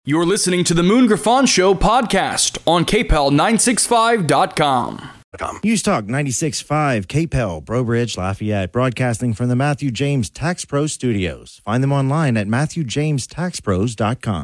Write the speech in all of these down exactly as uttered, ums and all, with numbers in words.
You're listening to the Moon Griffon Show podcast on K P E L nine sixty-five dot com. News Talk ninety-six point five, K P E L, Brobridge, Lafayette, broadcasting from the Matthew James Tax Pro Studios. Find them online at matthew james tax pros dot com.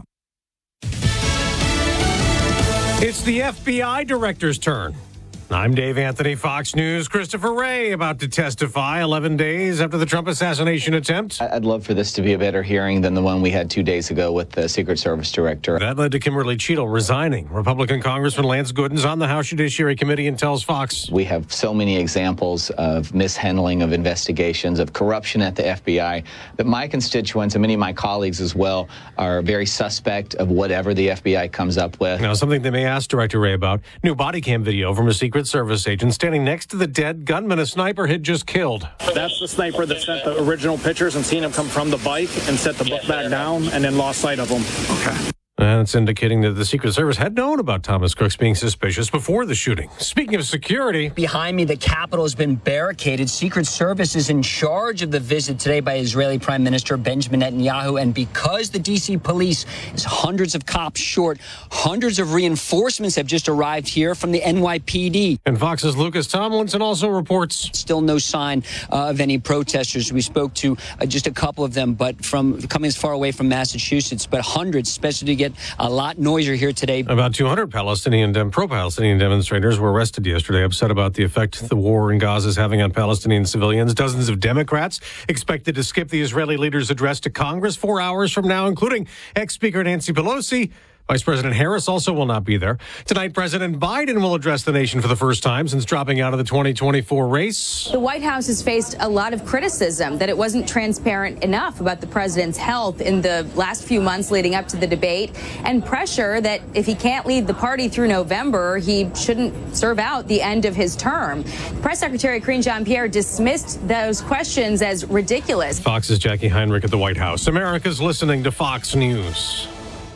It's the F B I director's turn. I'm Dave Anthony, Fox News. Christopher Wray about to testify eleven days after the Trump assassination attempt. I'd love for this to be a better hearing than the one we had two days ago with the Secret Service director. That led to Kimberly Cheadle resigning. Republican Congressman Lance Gooden's on the House Judiciary Committee and tells Fox. We have so many examples of mishandling of investigations, of corruption at the F B I, that my constituents and many of my colleagues as well are very suspect of whatever the F B I comes up with. Now, something they may ask Director Wray about, new body cam video from a Secret Service agent standing next to the dead gunman a sniper had just killed. That's the sniper that sent the original pictures and seen him come from the bike and set the book back down and then lost sight of him. Okay. And it's indicating that the Secret Service had known about Thomas Crooks being suspicious before the shooting. Speaking of security. Behind me, the Capitol has been barricaded. Secret Service is in charge of the visit today by Israeli Prime Minister Benjamin Netanyahu. And because the D C police is hundreds of cops short, hundreds of reinforcements have just arrived here from the N Y P D. And Fox's Lucas Tomlinson also reports. Still no sign uh, of any protesters. We spoke to uh, just a couple of them, but from coming as far away from Massachusetts, but hundreds, especially to get a lot noisier here today. About two hundred Palestinian, dem- pro-Palestinian demonstrators were arrested yesterday, upset about the effect the war in Gaza is having on Palestinian civilians. Dozens of Democrats expected to skip the Israeli leader's address to Congress four hours from now, including ex-Speaker Nancy Pelosi. Vice President Harris also will not be there. Tonight, President Biden will address the nation for the first time since dropping out of the twenty twenty-four race. The White House has faced a lot of criticism that it wasn't transparent enough about the president's health in the last few months leading up to the debate, and pressure that if he can't lead the party through November, he shouldn't serve out the end of his term. Press Secretary Karine Jean-Pierre dismissed those questions as ridiculous. Fox's Jackie Heinrich at the White House. America's listening to Fox News.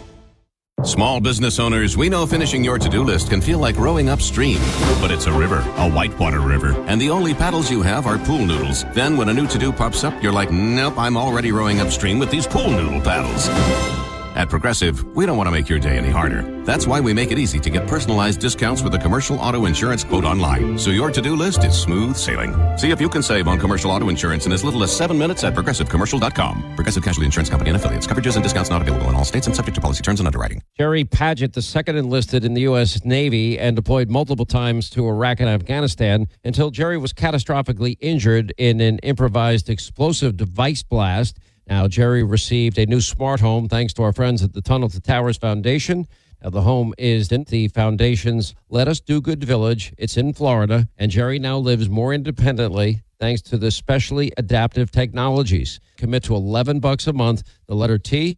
Small business owners, we know finishing your to-do list can feel like rowing upstream. But it's a river, a whitewater river, and the only paddles you have are pool noodles. Then when a new to-do pops up, you're like, nope, I'm already rowing upstream with these pool noodle paddles. At Progressive, we don't want to make your day any harder. That's why we make it easy to get personalized discounts with a commercial auto insurance quote online, so your to-do list is smooth sailing. See if you can save on commercial auto insurance in as little as seven minutes at progressive commercial dot com. Progressive Casualty Insurance Company and affiliates. Coverages and discounts not available in all states and subject to policy terms and underwriting. Jerry Paget, the second enlisted in the U S Navy and deployed multiple times to Iraq and Afghanistan until Jerry was catastrophically injured in an improvised explosive device blast. Now, Jerry received a new smart home thanks to our friends at the Tunnel to Towers Foundation. Now, the home is in the foundation's Let Us Do Good Village. It's in Florida, and Jerry now lives more independently thanks to the specially adaptive technologies. Commit to eleven bucks a month, the letter T.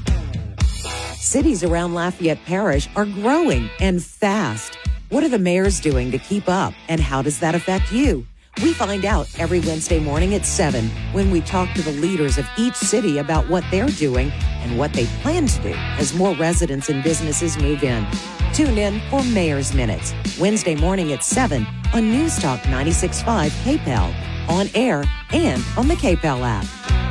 Cities around Lafayette Parish are growing and fast. What are the mayors doing to keep up, and how does that affect you? We find out every Wednesday morning at seven when we talk to the leaders of each city about what they're doing and what they plan to do as more residents and businesses move in. Tune in for Mayor's Minutes, Wednesday morning at seven on News Talk ninety-six point five K P E L, on air and on the K P E L app.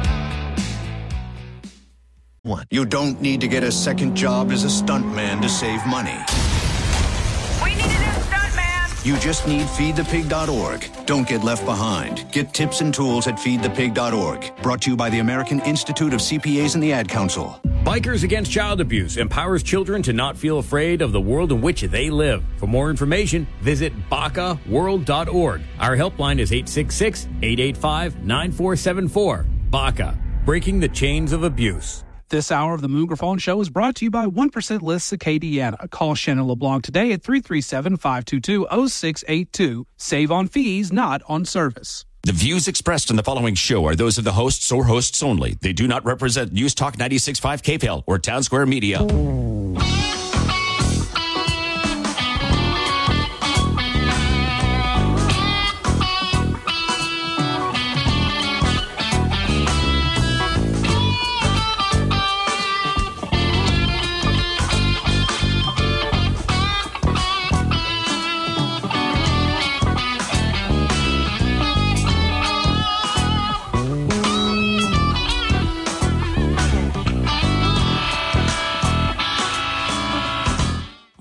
One. You don't need to get a second job as a stuntman to save money. We need a new stuntman! You just need feed the pig dot org. Don't get left behind. Get tips and tools at feed the pig dot org. Brought to you by the American Institute of C P As and the Ad Council. Bikers Against Child Abuse empowers children to not feel afraid of the world in which they live. For more information, visit B A C A world dot org. Our helpline is eight six six, eight eight five, nine four seven four. B A C A, breaking the chains of abuse. This hour of the Moon Griffon Show is brought to you by one percent Lists Acadiana. Call Shannon LeBlanc today at three three seven, five two two, zero six eight two. Save on fees, not on service. The views expressed in the following show are those of the hosts or hosts only. They do not represent News Talk ninety-six point five K P E L or Town Square Media.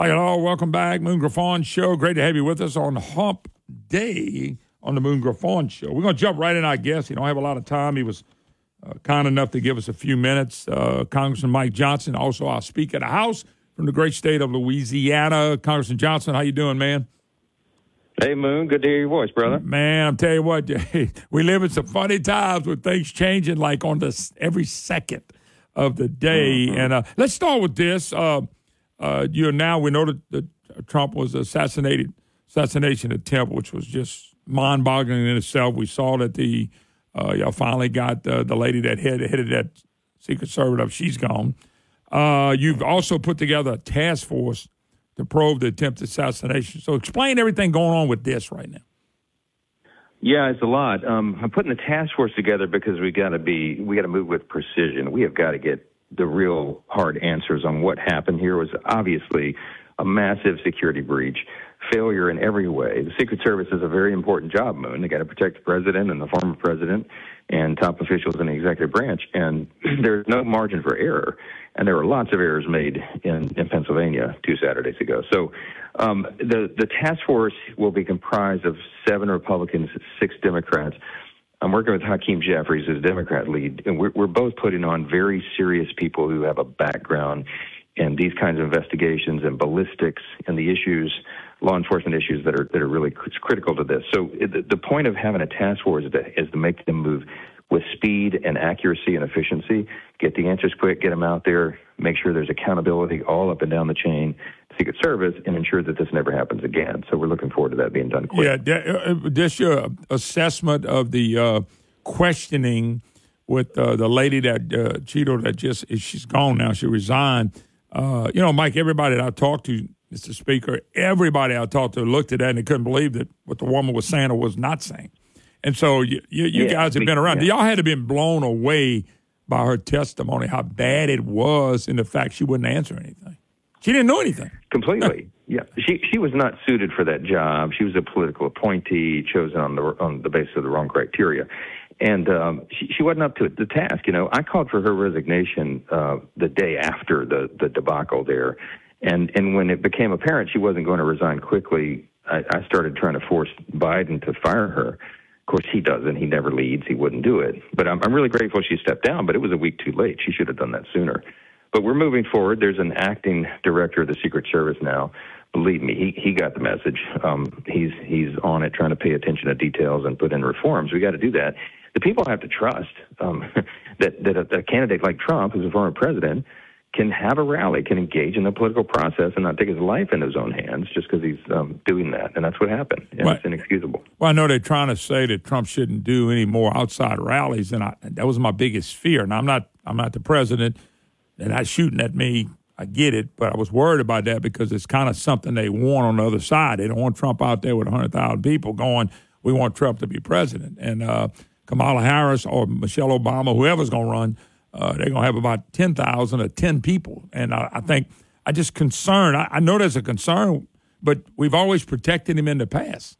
Hi, hello. Welcome back. Moon Griffon Show. Great to have you with us on Hump Day on the Moon Griffon Show. We're going to jump right in, I guess. You don't have a lot of time. He was uh, kind enough to give us a few minutes. Uh, Congressman Mike Johnson, also our Speaker of the House from the great state of Louisiana. Congressman Johnson, how you doing, man? Hey, Moon. Good to hear your voice, brother. Man, I'm telling you what, we live in some funny times with things changing like on this every second of the day. Mm-hmm. And uh, let's start with this. Uh, uh, you now we know that, that Trump was assassinated, assassination attempt, which was just mind-boggling in itself. We saw that the uh, y'all finally got uh, the lady that head, headed that Secret Service up. She's gone. Uh, you've also put together a task force to probe the attempted assassination. So explain everything going on with this right now. Yeah, it's a lot. Um, I'm putting the task force together because we got to be, we got to move with precision. We have got to get the real hard answers on what happened here. It was obviously a massive security breach, failure in every way. The Secret Service is a very important job, Moon. They got to protect the president and the former president and top officials in the executive branch, and there's no margin for error. And there were lots of errors made in, in Pennsylvania two Saturdays ago. So um, the, the task force will be comprised of seven Republicans, six Democrats. I'm working with Hakeem Jeffries as Democrat lead, and we're, we're both putting on very serious people who have a background in these kinds of investigations and ballistics and the issues, law enforcement issues that are that are really critical to this. So the, the point of having a task force is to, is to make them move with speed and accuracy and efficiency, get the answers quick, get them out there, make sure there's accountability all up and down the chain, Secret Service, and ensure that this never happens again. So we're looking forward to that being done quick. Yeah, just your assessment of the uh, questioning with uh, the lady that, uh, Cheeto, that just, she's gone now, she resigned. Uh, you know, Mike, everybody that I talked to, Mister Speaker, everybody I talked to looked at that and they couldn't believe that what the woman was saying or was not saying. And so you, you, you yeah, guys have been around. Yeah. Y'all had to been blown away by her testimony, how bad it was, and the fact she wouldn't answer anything. She didn't know anything. Completely. Yeah. She she was not suited for that job. She was a political appointee chosen on the on the basis of the wrong criteria. And um, she, she wasn't up to the task. You know, I called for her resignation uh, the day after the, the debacle there. And, and when it became apparent she wasn't going to resign quickly, I, I started trying to force Biden to fire her. Of course, he doesn't. He never leads. He wouldn't do it. But I'm, I'm really grateful she stepped down, but it was a week too late. She should have done that sooner. But we're moving forward. There's an acting director of the Secret Service now. Believe me, he, he got the message. Um, he's he's on it, trying to pay attention to details and put in reforms. We got to do that. The people have to trust um, that, that a, a candidate like Trump, who's a former president, can have a rally, can engage in the political process and not take his life in his own hands just because he's um, doing that. And that's what happened. And right. It's inexcusable. Well, I know they're trying to say that Trump shouldn't do any more outside rallies, and I, that was my biggest fear. Now, I'm not I'm not the president. They're not shooting at me. I get it, but I was worried about that because it's kind of something they want on the other side. They don't want Trump out there with one hundred thousand people going, we want Trump to be president. And uh, Kamala Harris or Michelle Obama, whoever's going to run, Uh, they're going to have about ten thousand or ten people. And I, I think I just concerned. I, I know there's a concern, but we've always protected him in the past.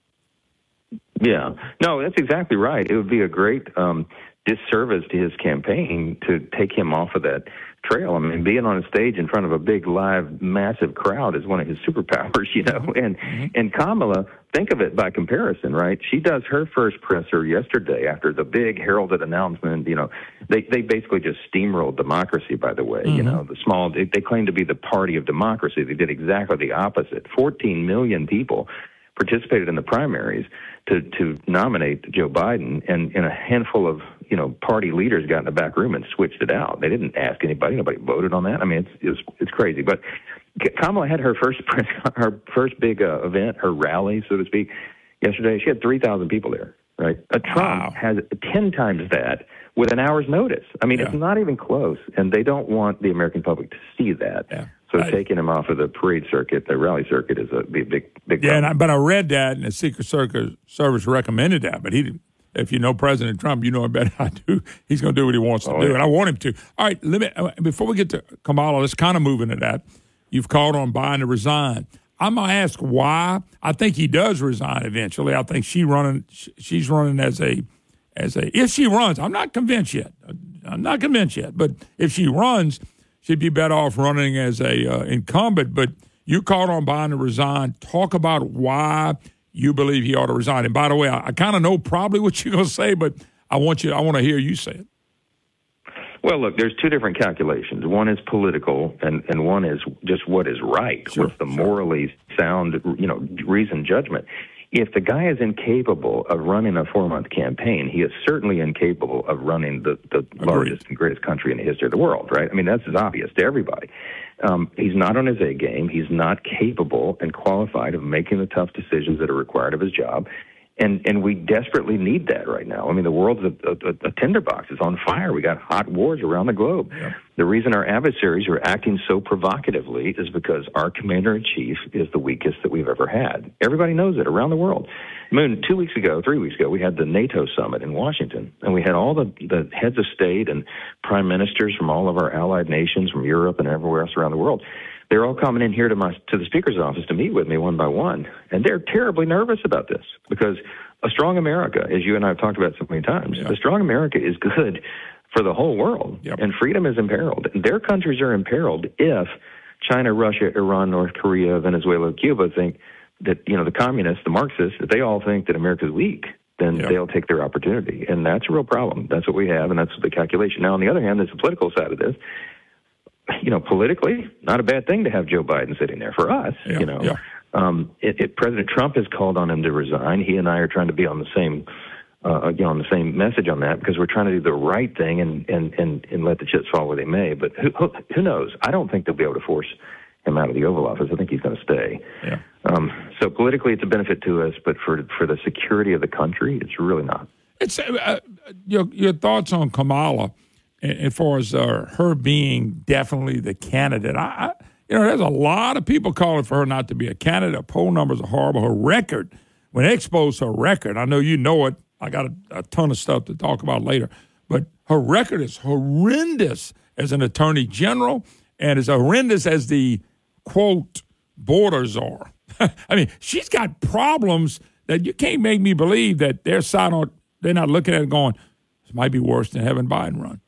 Yeah. No, that's exactly right. It would be a great um, disservice to his campaign to take him off of that trail. I mean, being on a stage in front of a big, live, massive crowd is one of his superpowers, you know. And mm-hmm. and Kamala, think of it by comparison, right? She does her first presser yesterday after the big heralded announcement. You know, they they basically just steamrolled democracy, by the way. Mm-hmm. You know, the small, they, they claim to be the party of democracy. They did exactly the opposite. fourteen million people participated in the primaries to, to nominate Joe Biden, and, and a handful of, you know, party leaders got in the back room and switched it out. They didn't ask anybody. Nobody voted on that. I mean, it's it's, it's crazy. But Kamala had her first her first big uh, event, her rally, so to speak, yesterday. She had three thousand people there, right? Uh, Trump wow. has ten times that with an hour's notice. I mean, yeah. It's not even close, and they don't want the American public to see that. Yeah. So I, taking him off of the parade circuit, the rally circuit, is a big, big, big yeah. problem. And I, but I read that, and the Secret Service recommended that. But he, didn't. If you know President Trump, you know him better than I do. He's going to do what he wants to oh, do, yeah. and I want him to. All right, let me, before we get to Kamala, let's kind of move into that. You've called on Biden to resign. I'm going to ask why. I think he does resign eventually. I think she running. She's running as a, as a. If she runs, I'm not convinced yet. I'm not convinced yet. But if she runs, she'd be better off running as a uh, incumbent. But You called on Biden to resign. Talk about why you believe he ought to resign. And by the way, I, I kind of know probably what you're going to say, but I want you. I want to hear you say it. Well, look, there's two different calculations. One is political, and, and one is just what is right. Sure, What's the sure. morally sound, you know, reasoned judgment. If the guy is incapable of running a four-month campaign, he is certainly incapable of running the, the largest and greatest country in the history of the world, right? I mean, that's as obvious to everybody. Um, he's not on his A game. He's not capable and qualified of making the tough decisions that are required of his job. And and we desperately need that right now. I mean, the world's a, a, a tinderbox. It's on fire. We got hot wars around the globe. Yeah. The reason our adversaries are acting so provocatively is because our commander-in-chief is the weakest that we've ever had. Everybody knows it around the world. Moon, two weeks ago, three weeks ago, we had the NATO summit in Washington, and we had all the, the heads of state and prime ministers from all of our allied nations, from Europe and everywhere else around the world. They're all coming in here to my to the speaker's office to meet with me one by one, and they're terribly nervous about this because a strong America, as you and I have talked about so many times, yeah. a strong America is good for the whole world, yep. and freedom is imperiled. And their countries are imperiled if China, Russia, Iran, North Korea, Venezuela, Cuba think that, you know, the communists, the Marxists, if they all think that America's weak, then yep. they'll take their opportunity. And that's a real problem. That's what we have, and that's the calculation. Now, on the other hand, there's the political side of this. You know, politically, not a bad thing to have Joe Biden sitting there for us. Yeah, you know, yeah. um, it, it, President Trump has called on him to resign. He and I are trying to be on the same, uh, you know, on the same message on that because we're trying to do the right thing and and and, and let the chips fall where they may. But who, who who knows? I don't think they'll be able to force him out of the Oval Office. I think he's going to stay. Yeah. Um, so politically, it's a benefit to us, but for for the security of the country, it's really not. It's uh, your your thoughts on Kamala. As far as uh, her being definitely the candidate, I, I, you know, there's a lot of people calling for her not to be a candidate. Poll numbers are horrible. Her record, when they expose her record, I know you know it. I got a, a ton of stuff to talk about later, but her record is horrendous as an attorney general and as horrendous as the, quote, borders are. I mean, she's got problems that you can't make me believe that they're side on, they're not looking at it going, this might be worse than having Biden run.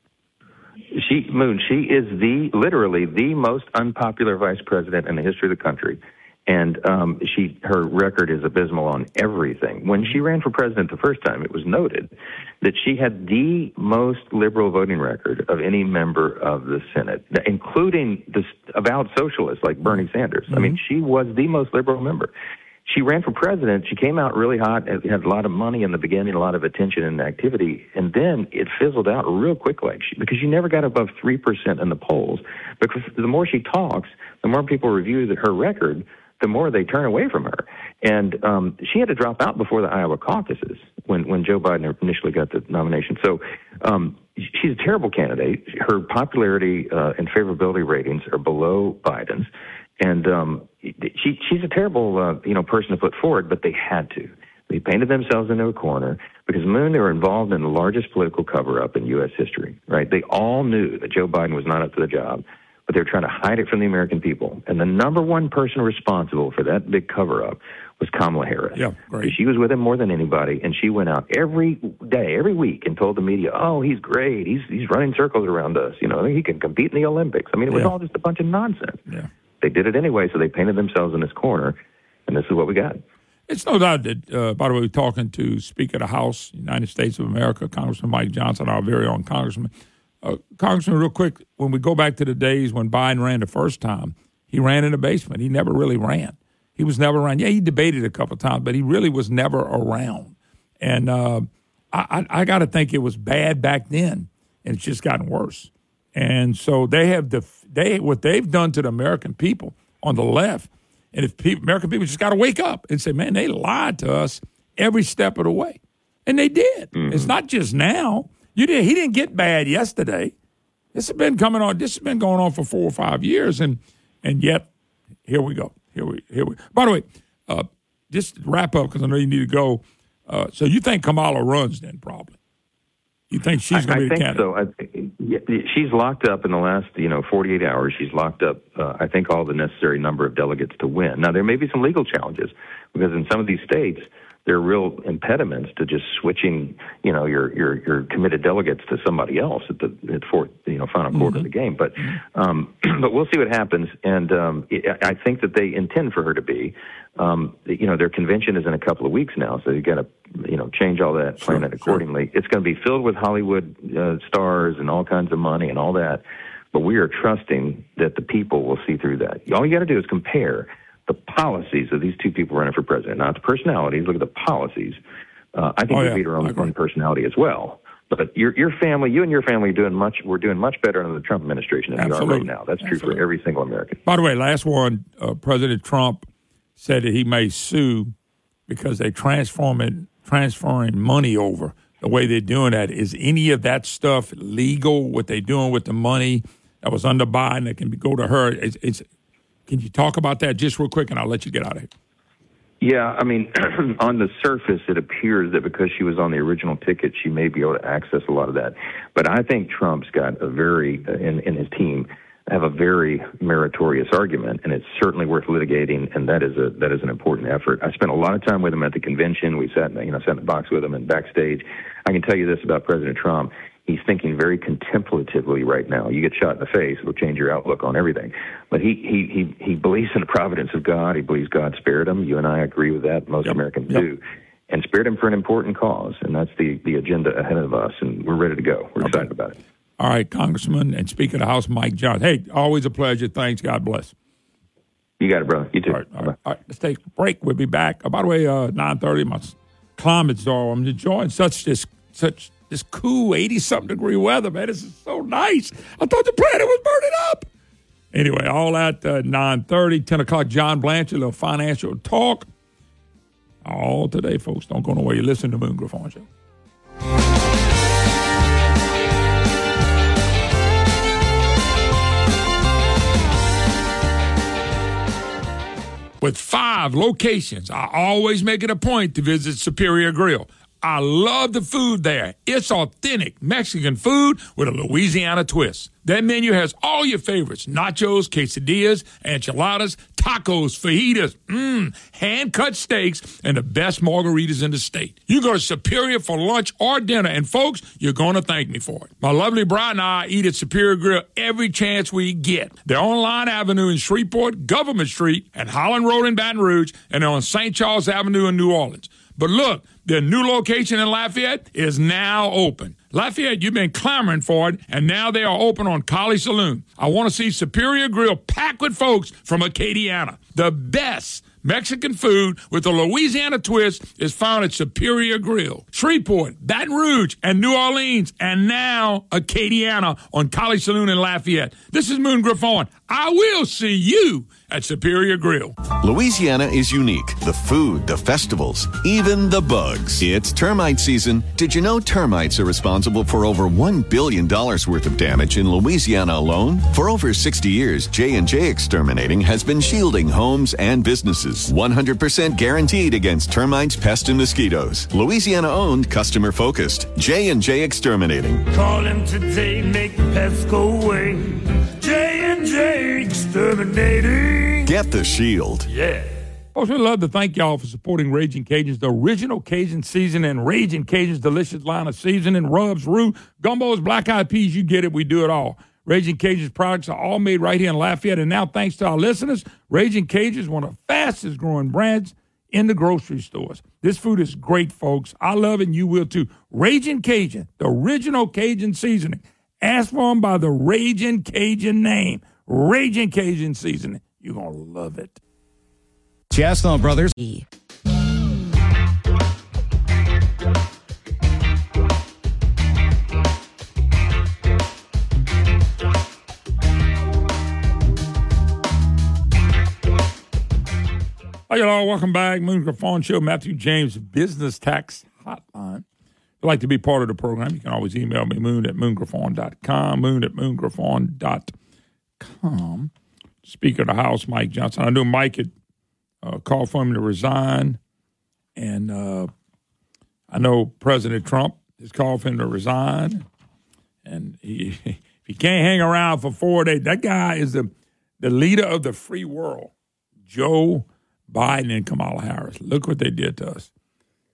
She, Moon, she is the, literally the most unpopular vice president in the history of the country. And um, she, her record is abysmal on everything. When she ran for president the first time, it was noted that she had the most liberal voting record of any member of the Senate, including the avowed socialists like Bernie Sanders. Mm-hmm. I mean, she was the most liberal member. She ran for president. She came out really hot, had a lot of money in the beginning, a lot of attention and activity, and then it fizzled out real quick, like she, because she never got above three percent in the polls. Because the more she talks, the more people review her record, the more they turn away from her. And um, she had to drop out before the Iowa caucuses when, when Joe Biden initially got the nomination. So um, she's a terrible candidate. Her popularity uh, and favorability ratings are below Biden's. And um, she she's a terrible uh, you know person to put forward, but they had to. They painted themselves into a corner because, Moon, they were involved in the largest political cover-up in U S history, right? They all knew that Joe Biden was not up to the job, but they were trying to hide it from the American people. And the number one person responsible for that big cover-up was Kamala Harris. Yeah, great. She was with him more than anybody, and she went out every day, every week, and told the media, oh, he's great. He's, he's running circles around us. You know, he can compete in the Olympics. I mean, it was yeah. all just a bunch of nonsense. Yeah. They did it anyway, so they painted themselves in this corner, and this is what we got. It's no doubt that, uh, by the way, we're talking to Speaker of the House, United States of America, Congressman Mike Johnson, our very own congressman. Uh, Congressman, real quick, when we go back to the days when Biden ran the first time, he ran in the basement. He never really ran. He was never around. Yeah, he debated a couple of times, but he really was never around. And uh, I, I, I got to think it was bad back then, and it's just gotten worse. And so they have the they what they've done to the American people on the left, and if people, American people just got to wake up and say, man, they lied to us every step of the way, and they did. Mm-hmm. It's not just now. You did. He didn't get bad yesterday. This has been coming on. This has been going on for four or five years, and and yet here we go. Here we here we. By the way, uh, just to wrap up because I know you need to go. Uh, so you think Kamala runs then? Probably. You think she's going to be the candidate? I think so. I, she's locked up in the last, you know, forty-eight hours. She's locked up, uh, I think, all the necessary number of delegates to win. Now, there may be some legal challenges because in some of these states, there are real impediments to just switching, you know, your your, your committed delegates to somebody else at the at fourth, you know, final quarter mm-hmm. of the game. But um, but we'll see what happens, and um, I think that they intend for her to be. Um, you know, their convention is in a couple of weeks now, so you got to, you know, change all that, plan sure, it accordingly. Sure. It's going to be filled with Hollywood uh, stars and all kinds of money and all that, but we are trusting that the people will see through that. All you got to do is compare the policies of these two people running for president, not the personalities. Look at the policies. Uh, I think oh, we yeah. beat her on, on personality as well. But your your family, you and your family, are doing much. We're doing much better under the Trump administration than Absolutely. we are right now. That's true Absolutely. for every single American. By the way, last one, uh, President Trump said that he may sue because they transforming transferring money over. The way they're doing that, is any of that stuff legal? What they're doing with the money that was under Biden that can be, go to her? It's, it's Can you talk about that just real quick, and I'll let you get out of here. Yeah, I mean, on the surface, it appears that because she was on the original ticket, she may be able to access a lot of that. But I think Trump's got a very, in, in his team, have a very meritorious argument, and it's certainly worth litigating, and that is a that is an important effort. I spent a lot of time with him at the convention. We sat, you know, sat in the box with him and backstage. I can tell you this about President Trump. He's thinking very contemplatively right now. You get shot in the face, it'll change your outlook on everything. But he he he, he believes in the providence of God. He believes God spared him. You and I agree with that. Most yep. Americans yep. do. And spared him for an important cause, and that's the, the agenda ahead of us, and we're ready to go. We're okay. excited about it. All right, Congressman and Speaker of the House, Mike Johnson. Hey, always a pleasure. Thanks. God bless. You got it, brother. You too. All right, all right, all right. Let's take a break. We'll be back. Oh, by the way, uh, nine thirty, my climate zone. I'm enjoying such this such this cool eighty-something degree weather, man. This is so nice. I thought the planet was burning up. Anyway, all at uh, nine thirty, ten o'clock, John Blanchard, a little financial talk. All today, folks. Don't go nowhere. You listen to Moon Griffon Show. With five locations, I always make it a point to visit Superior Grill. I love the food there. It's authentic Mexican food with a Louisiana twist. That menu has all your favorites: nachos, quesadillas, enchiladas, tacos, fajitas, mmm, hand-cut steaks, and the best margaritas in the state. You go to Superior for lunch or dinner, and folks, you're going to thank me for it. My lovely bride and I eat at Superior Grill every chance we get. They're on Line Avenue in Shreveport, Government Street, and Holland Road in Baton Rouge, and they're on Saint Charles Avenue in New Orleans. But look, their new location in Lafayette is now open. Lafayette, you've been clamoring for it, and now they are open on Collie Saloon. I want to see Superior Grill packed with folks from Acadiana. The best Mexican food with a Louisiana twist is found at Superior Grill. Shreveport, Baton Rouge, and New Orleans, and now Acadiana on Collie Saloon in Lafayette. This is Moon Griffon. I will see you at Superior Grill. Louisiana is unique. The food, the festivals, even the bugs. It's termite season. Did you know termites are responsible for over one billion dollars worth of damage in Louisiana alone? For over sixty years, J and J Exterminating has been shielding homes and businesses. one hundred percent guaranteed against termites, pests, and mosquitoes. Louisiana-owned, customer-focused. J and J Exterminating. Call him today, make the pests go away. J and J Exterminating. Get the shield. Yeah. Folks, we'd love to thank y'all for supporting Raging Cajuns, the original Cajun seasoning, and Raging Cajuns delicious line of seasoning, rubs, roux, gumbos, black eyed peas. You get it. We do it all. Raging Cajuns products are all made right here in Lafayette. And now, thanks to our listeners, Raging Cajuns is one of the fastest growing brands in the grocery stores. This food is great, folks. I love it, and you will too. Raging Cajun, the original Cajun seasoning. Ask for them by the Raging Cajun name. Raging Cajun seasoning. You're going to love it. Chestnut Brothers. Hi, y'all. Welcome back. Moon Griffon Show, Matthew James Business Tax Hotline. If you'd like to be part of the program, you can always email me, moon at moon griffon dot com, moon at moon griffon dot com. Speaker of the House, Mike Johnson. I know Mike had uh, called for him to resign, and uh, I know President Trump has called for him to resign, and he, if he can't hang around for four days, that guy is the, the leader of the free world, Joe Biden and Kamala Harris. Look what they did to us.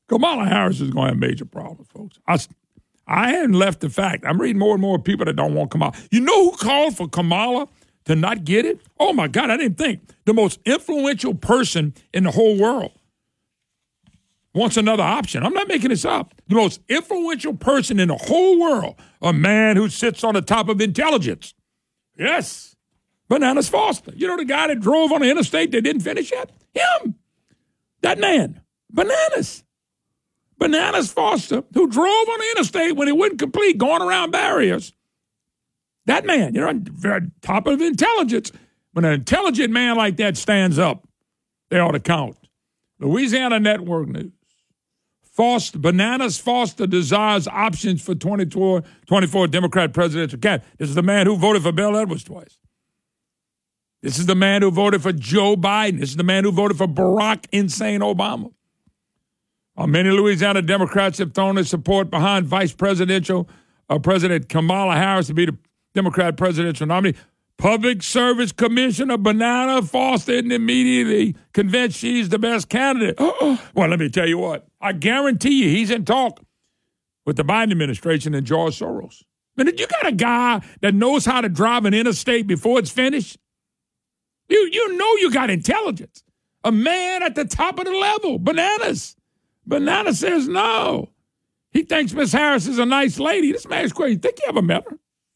Kamala Harris is going to have major problems, folks. I, I hadn't left the fact. I'm reading more and more people that don't want Kamala. You know who called for Kamala to not get it? Oh, my God, I didn't think. The most influential person in the whole world wants another option. I'm not making this up. The most influential person in the whole world, a man who sits on the top of intelligence. Yes, Bananas Foster. You know the guy that drove on the interstate that didn't finish yet? Him. That man. Bananas. Bananas Foster, who drove on the interstate when it wouldn't complete, going around barriers. That man, you know, very top of intelligence. When an intelligent man like that stands up, they ought to count. Louisiana Network News. Foster, Bananas Foster desires options for twenty twenty-four Democrat presidential candidate. This is the man who voted for Bill Edwards twice. This is the man who voted for Joe Biden. This is the man who voted for Barack Insane Obama. Uh, many Louisiana Democrats have thrown their support behind Vice Presidential uh, President Kamala Harris to be the Democrat presidential nominee. Public Service Commissioner Banana Foster isn't immediately convinced she's the best candidate. Well, let me tell you what. I guarantee you he's in talk with the Biden administration and George Soros. I mean, you got a guy that knows how to drive an interstate before it's finished. You, you know you got intelligence. A man at the top of the level. Bananas. Banana says no. He thinks Miss Harris is a nice lady. This man's crazy. You think you ever met her?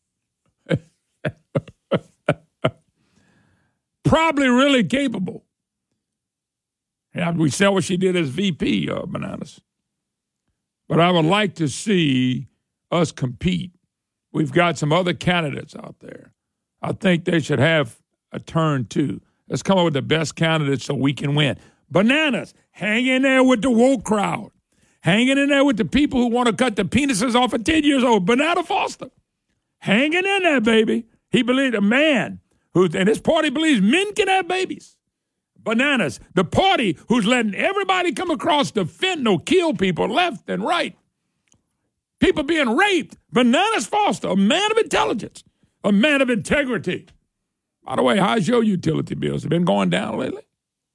Probably really capable. Yeah, we saw what she did as V P, uh, Bananas. But I would like to see us compete. We've got some other candidates out there. I think they should have a turn, too. Let's come up with the best candidates so we can win. Bananas, hang in there with the woke crowd. Hanging in there with the people who want to cut the penises off of ten years old. Banana Foster. Hanging in there, baby. He believed a man who, and his party believes men can have babies. Bananas, the party who's letting everybody come across the fentanyl kill people left and right. People being raped. Bananas Foster, a man of intelligence, a man of integrity. By the way, how's your utility bills? Have been going down lately?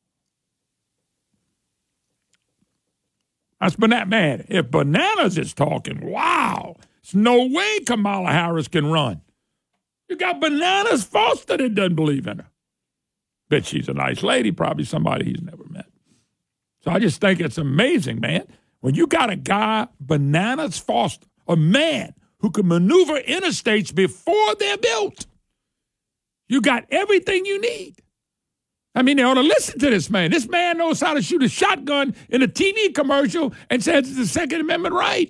That's Banana. Man, if Bananas is talking, wow, there's no way Kamala Harris can run. You got Bananas Foster that doesn't believe in her. Bet she's a nice lady, probably somebody he's never met. So I just think it's amazing, man. When you got a guy, Bananas Foster, a man who can maneuver interstates before they're built, you got everything you need. I mean, they ought to listen to this man. This man knows how to shoot a shotgun in a T V commercial and says it's the Second Amendment right.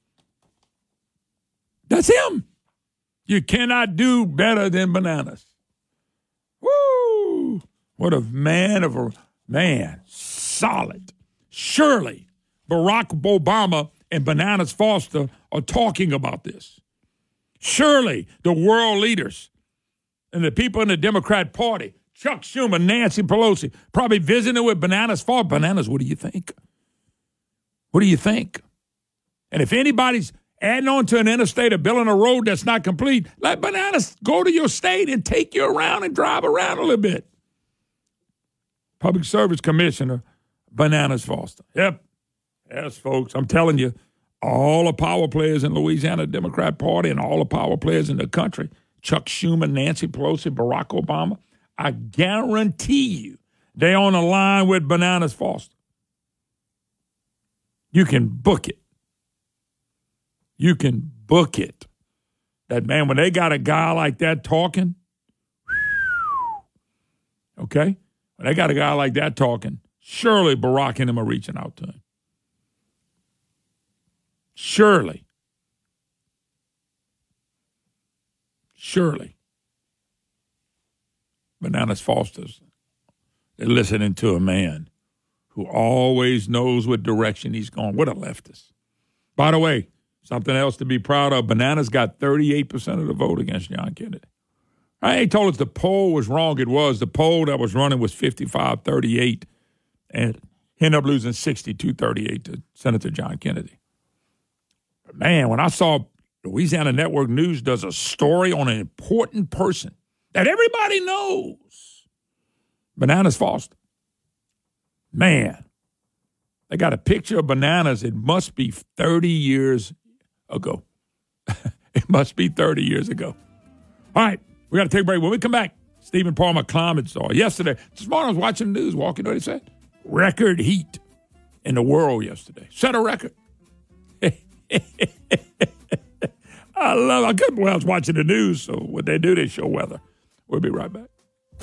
That's him. You cannot do better than Bananas. Woo! What a man of a man. Solid. Surely Barack Obama and Bananas Foster are talking about this. Surely the world leaders and the people in the Democrat Party, Chuck Schumer, Nancy Pelosi, probably visiting with Bananas Foster. Bananas, what do you think? What do you think? And if anybody's adding on to an interstate or building a road that's not complete, let Bananas go to your state and take you around and drive around a little bit. Public Service Commissioner Bananas Foster. Yep. Yes, folks, I'm telling you, all the power players in Louisiana Democrat Party and all the power players in the country, Chuck Schumer, Nancy Pelosi, Barack Obama, I guarantee you they're on a line with Bananas Foster. You can book it. You can book it. That man, when they got a guy like that talking, okay, when they got a guy like that talking, surely Barack and him are reaching out to him. Surely. Surely. Bananas Foster's, they're listening to a man who always knows what direction he's going. What a leftist. By the way, something else to be proud of, Bananas got thirty-eight percent of the vote against John Kennedy. I ain't told us the poll was wrong. It was. The poll that was running was fifty-five thirty-eight, and he ended up losing sixty-two thirty-eight to Senator John Kennedy. But man, when I saw Louisiana Network News does a story on an important person that everybody knows, Bananas Foster, man, They got a picture of bananas. It must be thirty years ago. It must be thirty years ago. All right, we got to take a break. When we come back, Stephen Paul, my climate czar. Yesterday, this morning I was watching the news, walking, you know what he said? Record heat in the world yesterday. Set a record. I love I couldn't well I was watching the news, so what they do, they show weather. We'll be right back.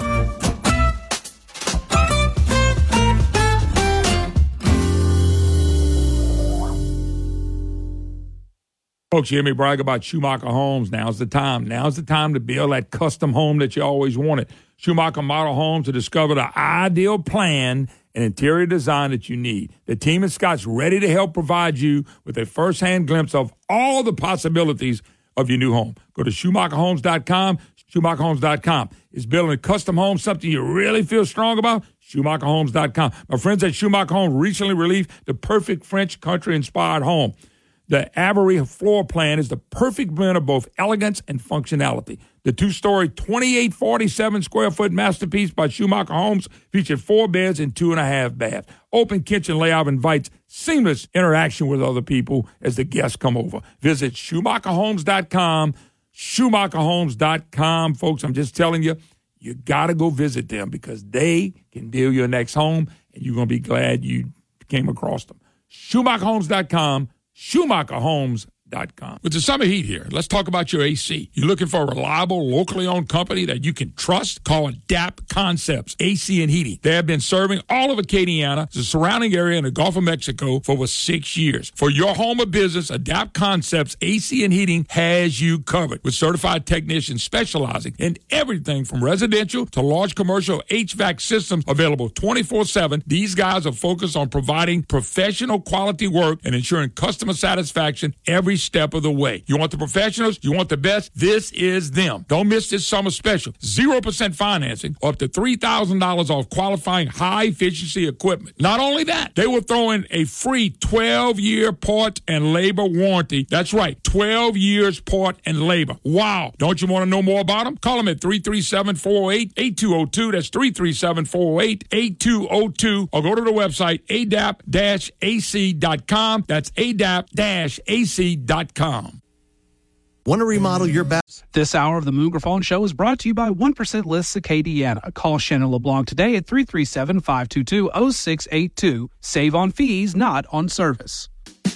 Folks, you hear me brag about Schumacher Homes. Now's the time. Now's the time to build that custom home that you always wanted. Schumacher Model Homes to discover the ideal plan and interior design that you need. The team at Scott's ready to help provide you with a first-hand glimpse of all the possibilities of your new home. Go to Schumacher Homes dot com. Schumacher Homes dot com. Is building a custom home something you really feel strong about? Schumacher Homes dot com. My friends at Schumacher Homes recently released the perfect French country-inspired home. The Avery floor plan is the perfect blend of both elegance and functionality. The two-story, twenty-eight forty-seven square foot masterpiece by Schumacher Homes featured four beds and two and a half baths. Open kitchen layout invites seamless interaction with other people as the guests come over. Visit Schumacher Homes dot com. Schumacher Homes dot com. Folks, I'm just telling you, you got to go visit them because they can build your next home, and you're going to be glad you came across them. Schumacher Homes dot com. Schumacher Homes dot com. With the summer heat here, let's talk about your A C. You're looking for a reliable, locally owned company that you can trust? Call Adapt Concepts A C and Heating. They have been serving all of Acadiana, the surrounding area, and the Gulf of Mexico for over six years. For your home or business, Adapt Concepts A C and Heating has you covered with certified technicians specializing in everything from residential to large commercial H V A C systems available twenty-four seven. These guys are focused on providing professional quality work and ensuring customer satisfaction every step of the way. You want the professionals? You want the best? This is them. Don't miss this summer special. zero percent financing, up to three thousand dollars off qualifying high-efficiency equipment. Not only that, they will throw in a free twelve-year part and labor warranty. That's right, twelve years part and labor. Wow. Don't you want to know more about them? Call them at three three seven, four oh eight, eight two oh two. That's three three seven, four oh eight, eight two oh two. Or go to the website, A D A P A C dot com. That's A D A P A C dot com. Want to remodel your bath? This hour of the Moon Griffon Show is brought to you by one percent List Acadiana. Call Shannon LeBlanc today at three three seven, five two two, oh six eight two. Save on fees, not on service.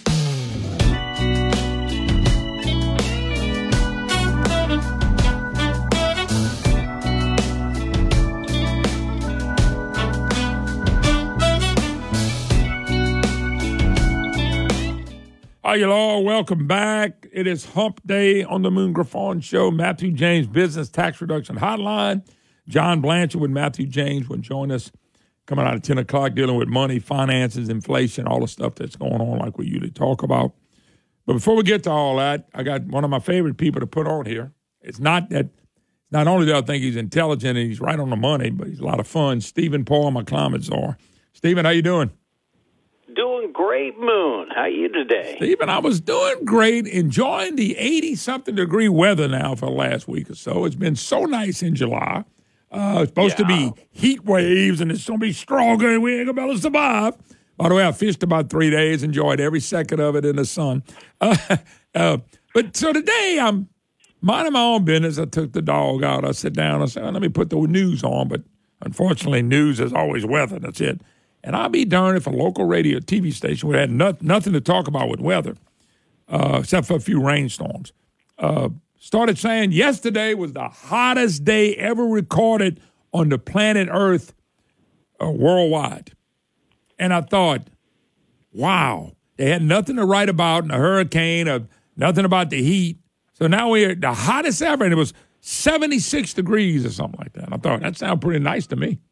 Hi, y'all. Welcome back. It is Hump Day on the Moon Griffon Show. Matthew James Business Tax Reduction Hotline. John Blanchard with Matthew James will join us coming out at ten o'clock, dealing with money, finances, inflation, all the stuff that's going on like we usually talk about. But before we get to all that, I got one of my favorite people to put on here. It's not that, not only do I think he's intelligent and he's right on the money, but he's a lot of fun. Stephen Paul, my climate czar. Stephen, how you doing? Doing great, Moon. How are you today? Stephen, I was doing great, enjoying the eighty-something degree weather now for the last week or so. It's been so nice in July. Uh, it's supposed yeah. to be heat waves, and it's going to be stronger, and we ain't going to be able to survive. By the way, I fished about three days, enjoyed every second of it in the sun. Uh, uh, but so today, I'm minding my own business. I took the dog out. I sit down. I said, well, let me put the news on. But unfortunately, news is always weather. That's it. And I'll be darned if a local radio T V station would have not, nothing to talk about with weather, uh, except for a few rainstorms. Uh, started saying yesterday was the hottest day ever recorded on the planet Earth uh, worldwide. And I thought, wow, they had nothing to write about in a hurricane or nothing about the heat. So now we're the hottest ever, and it was seventy-six degrees or something like that. And I thought, that sounded pretty nice to me.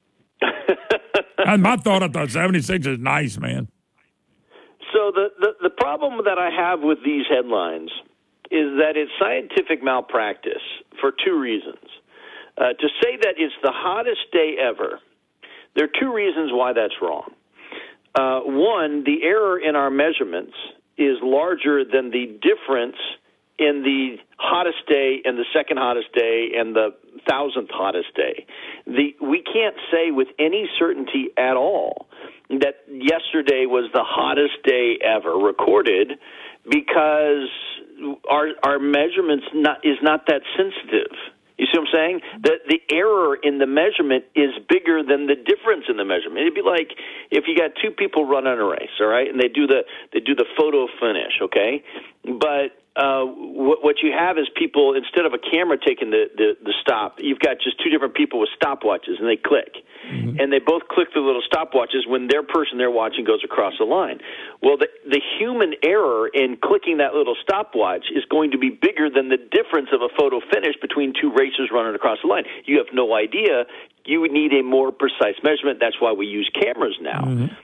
And my thought, I thought seventy-six is nice, man. So the, the, the problem that I have with these headlines is that it's scientific malpractice for two reasons. Uh, to say that it's the hottest day ever, there are two reasons why that's wrong. Uh, one, the error in our measurements is larger than the difference in the hottest day and the second hottest day and the thousandth hottest day. The, we can't say with any certainty at all that yesterday was the hottest day ever recorded because our our measurements not is not that sensitive. You see what I'm saying? The the error in the measurement is bigger than the difference in the measurement. It'd be like if you got two people running a race, all right, and they do the they do the photo finish, okay? But uh, what, what you have is people, instead of a camera taking the, the, the stop, you've got just two different people with stopwatches, and they click. Mm-hmm. And they both click the little stopwatches when their person they're watching goes across the line. Well, the, the human error in clicking that little stopwatch is going to be bigger than the difference of a photo finish between two racers running across the line. You have no idea. You would need a more precise measurement. That's why we use cameras now. Mm-hmm.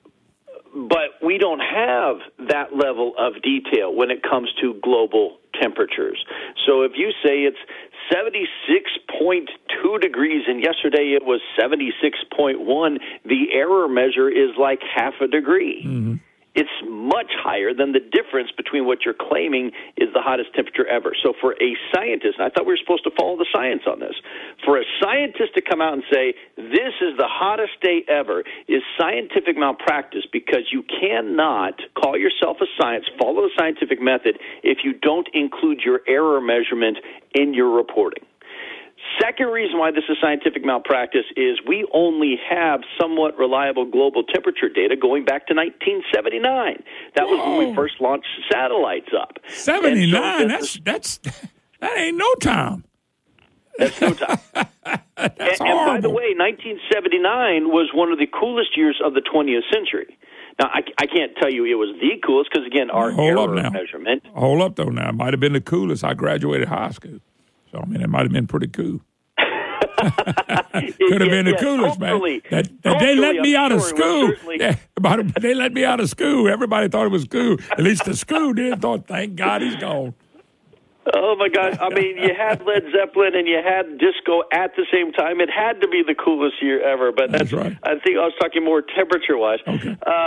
But we don't have that level of detail when it comes to global temperatures. So if you say it's seventy-six point two degrees and yesterday it was seventy-six point one, the error measure is like half a degree. Mm-hmm. It's much higher than the difference between what you're claiming is the hottest temperature ever. So for a scientist, and I thought we were supposed to follow the science on this, for a scientist to come out and say, this is the hottest day ever, is scientific malpractice, because you cannot call yourself a science, follow the scientific method, if you don't include your error measurement in your reporting. Second reason why this is scientific malpractice is we only have somewhat reliable global temperature data going back to nineteen seventy-nine. That was Whoa. when we first launched satellites up. seventy-nine? So that's, that's, that ain't no time. That's no time. That's and, and by the way, nineteen seventy-nine was one of the coolest years of the twentieth century. Now, I, I can't tell you it was the coolest because, again, our Hold error up now. measurement. Hold up, though, now. It might have been the coolest. I graduated high school. So, I mean, it might have been pretty cool. Could have been the coolest, man. That, that they let me out of school. Yeah, they let me out of school. Everybody thought it was cool. At least the school did. Thought, thank God he's gone. Oh, my God. I mean, you had Led Zeppelin and you had disco at the same time. It had to be the coolest year ever. But that's, that's right. I think I was talking more temperature-wise. Okay. Uh,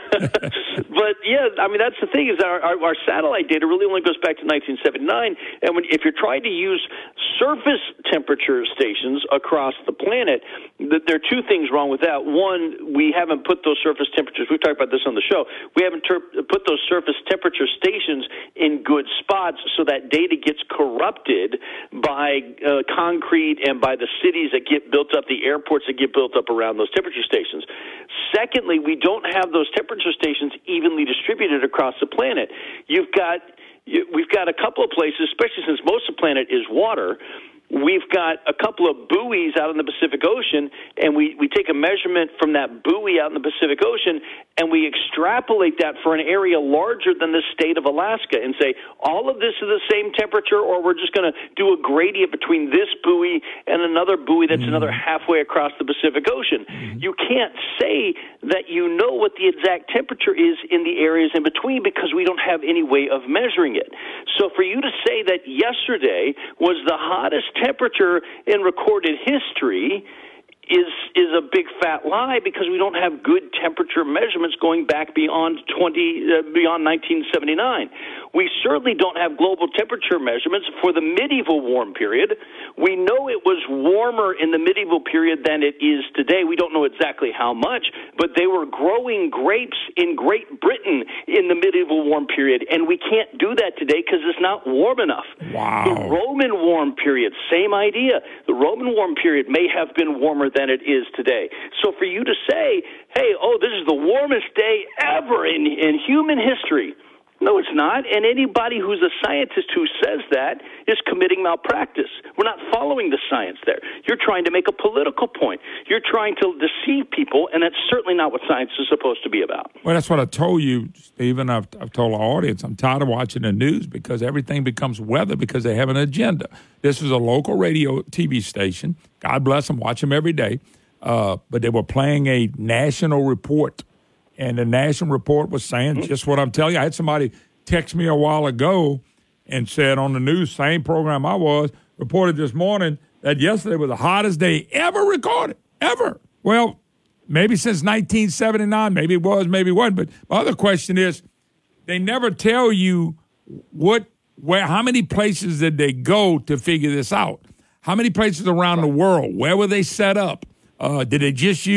but, yeah, I mean, that's the thing is that our, our, our satellite data really only goes back to nineteen seventy-nine. And when, if you're trying to use surface temperature stations across the planet, th- there are two things wrong with that. One, we haven't put those surface temperatures. We've talked about this on the show. We haven't ter- put those surface temperature stations in good spots so that data Data gets corrupted by uh, concrete and by the cities that get built up, the airports that get built up around those temperature stations. Secondly, we don't have those temperature stations evenly distributed across the planet. You've got, you, we've got a couple of places, especially since most of the planet is water. We've got a couple of buoys out in the Pacific Ocean, and we, we take a measurement from that buoy out in the Pacific Ocean, and we extrapolate that for an area larger than the state of Alaska and say, all of this is the same temperature, or we're just going to do a gradient between this buoy and another buoy that's mm-hmm. another halfway across the Pacific Ocean. Mm-hmm. You can't say that you know what the exact temperature is in the areas in between because we don't have any way of measuring it. So for you to say that yesterday was the hottest temperature in recorded history is is a big fat lie because we don't have good temperature measurements going back beyond twenty uh, beyond nineteen seventy-nine. We certainly don't have global temperature measurements for the medieval warm period. We know it was warmer in the medieval period than it is today. We don't know exactly how much, but they were growing grapes in Great Britain in the medieval warm period, and we can't do that today because it's not warm enough. Wow. The Roman warm period, same idea. The Roman warm period may have been warmer than it is today. So for you to say, hey, oh, this is the warmest day ever in, in human history, no, it's not. And anybody who's a scientist who says that is committing malpractice. We're not following the science there. You're trying to make a political point. You're trying to deceive people, and that's certainly not what science is supposed to be about. Well, that's what I told you, Stephen. I've, I've told our audience, I'm tired of watching the news because everything becomes weather because they have an agenda. This was a local radio T V station. God bless them. Watch them every day. Uh, but they were playing a national report. And the national report was saying just what I'm telling you. I had somebody text me a while ago and said on the news, same program I was, reported this morning that yesterday was the hottest day ever recorded, ever. Well, maybe since nineteen seventy-nine, maybe it was, maybe it wasn't. But my other question is, they never tell you what, where, how many places did they go to figure this out? How many places around the world? Where were they set up? Uh, did they just use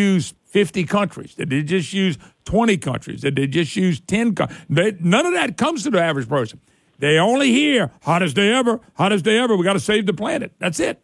fifty countries? Did they just use twenty countries? Did they just use ten countries? None of that comes to the average person. They only hear, hottest day ever, hottest day ever, we got to save the planet. That's it.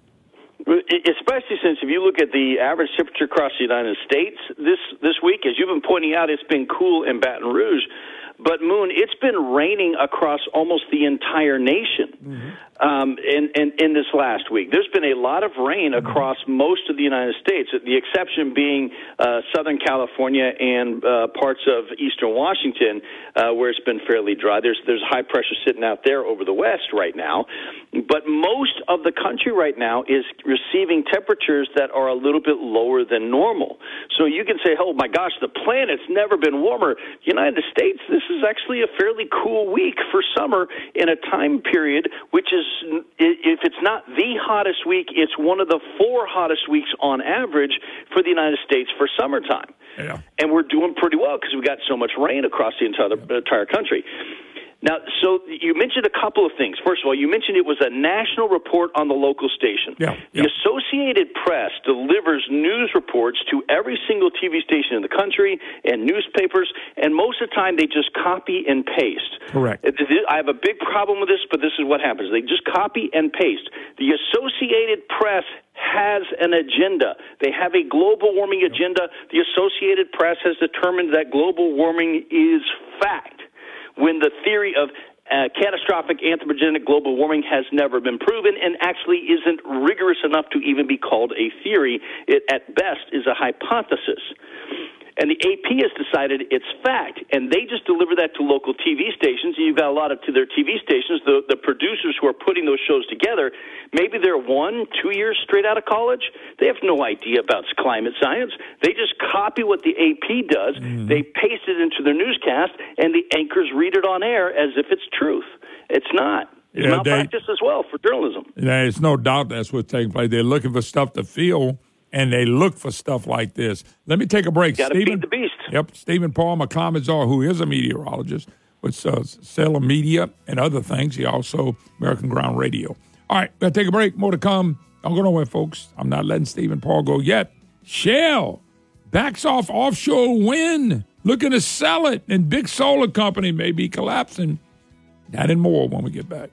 Especially since if you look at the average temperature across the United States this, this week, as you've been pointing out, it's been cool in Baton Rouge. But, Moon, it's been raining across almost the entire nation mm-hmm. um, in, in, in this last week. There's been a lot of rain across most of the United States, the exception being uh, Southern California and uh, parts of eastern Washington, uh, where it's been fairly dry. There's, there's high pressure sitting out there over the west right now. But most of the country right now is receiving temperatures that are a little bit lower than normal. So you can say, oh, my gosh, the planet's never been warmer. United States, this is actually a fairly cool week for summer in a time period which is, if it's not the hottest week, it's one of the four hottest weeks on average for the United States for summertime. Yeah. And we're doing pretty well because we got so much rain across the entire, entire country. Now, so you mentioned a couple of things. First of all, you mentioned it was a national report on the local station. Yeah, yeah. The Associated Press delivers news reports to every single T V station in the country and newspapers, and most of the time they just copy and paste. Correct. I have a big problem with this, but this is what happens. They just copy and paste. The Associated Press has an agenda. They have a global warming agenda. The Associated Press has determined that global warming is fact, when the theory of uh, catastrophic anthropogenic global warming has never been proven and actually isn't rigorous enough to even be called a theory. It, at best, is a hypothesis. And the A P has decided it's fact, and they just deliver that to local T V stations. And you've got a lot of to their T V stations, the, the producers who are putting those shows together, maybe they're one, two years straight out of college. They have no idea about climate science. They just copy what the A P does. Mm-hmm. They paste it into their newscast, and the anchors read it on air as if it's truth. It's not. It's yeah, malpractice as well for journalism. There's no doubt that's what's taking place. They're looking for stuff to fill, and they look for stuff like this. Let me take a break. Got to feed the beast. Yep, Stephen Paul McClamazar, who is a meteorologist with uh, Salem Media and other things. He also American Ground Radio. All right, we'll take a break. More to come. Don't go nowhere, folks. I'm not letting Stephen Paul go yet. Shell backs off offshore wind, looking to sell it, and big solar company may be collapsing. That and more when we get back.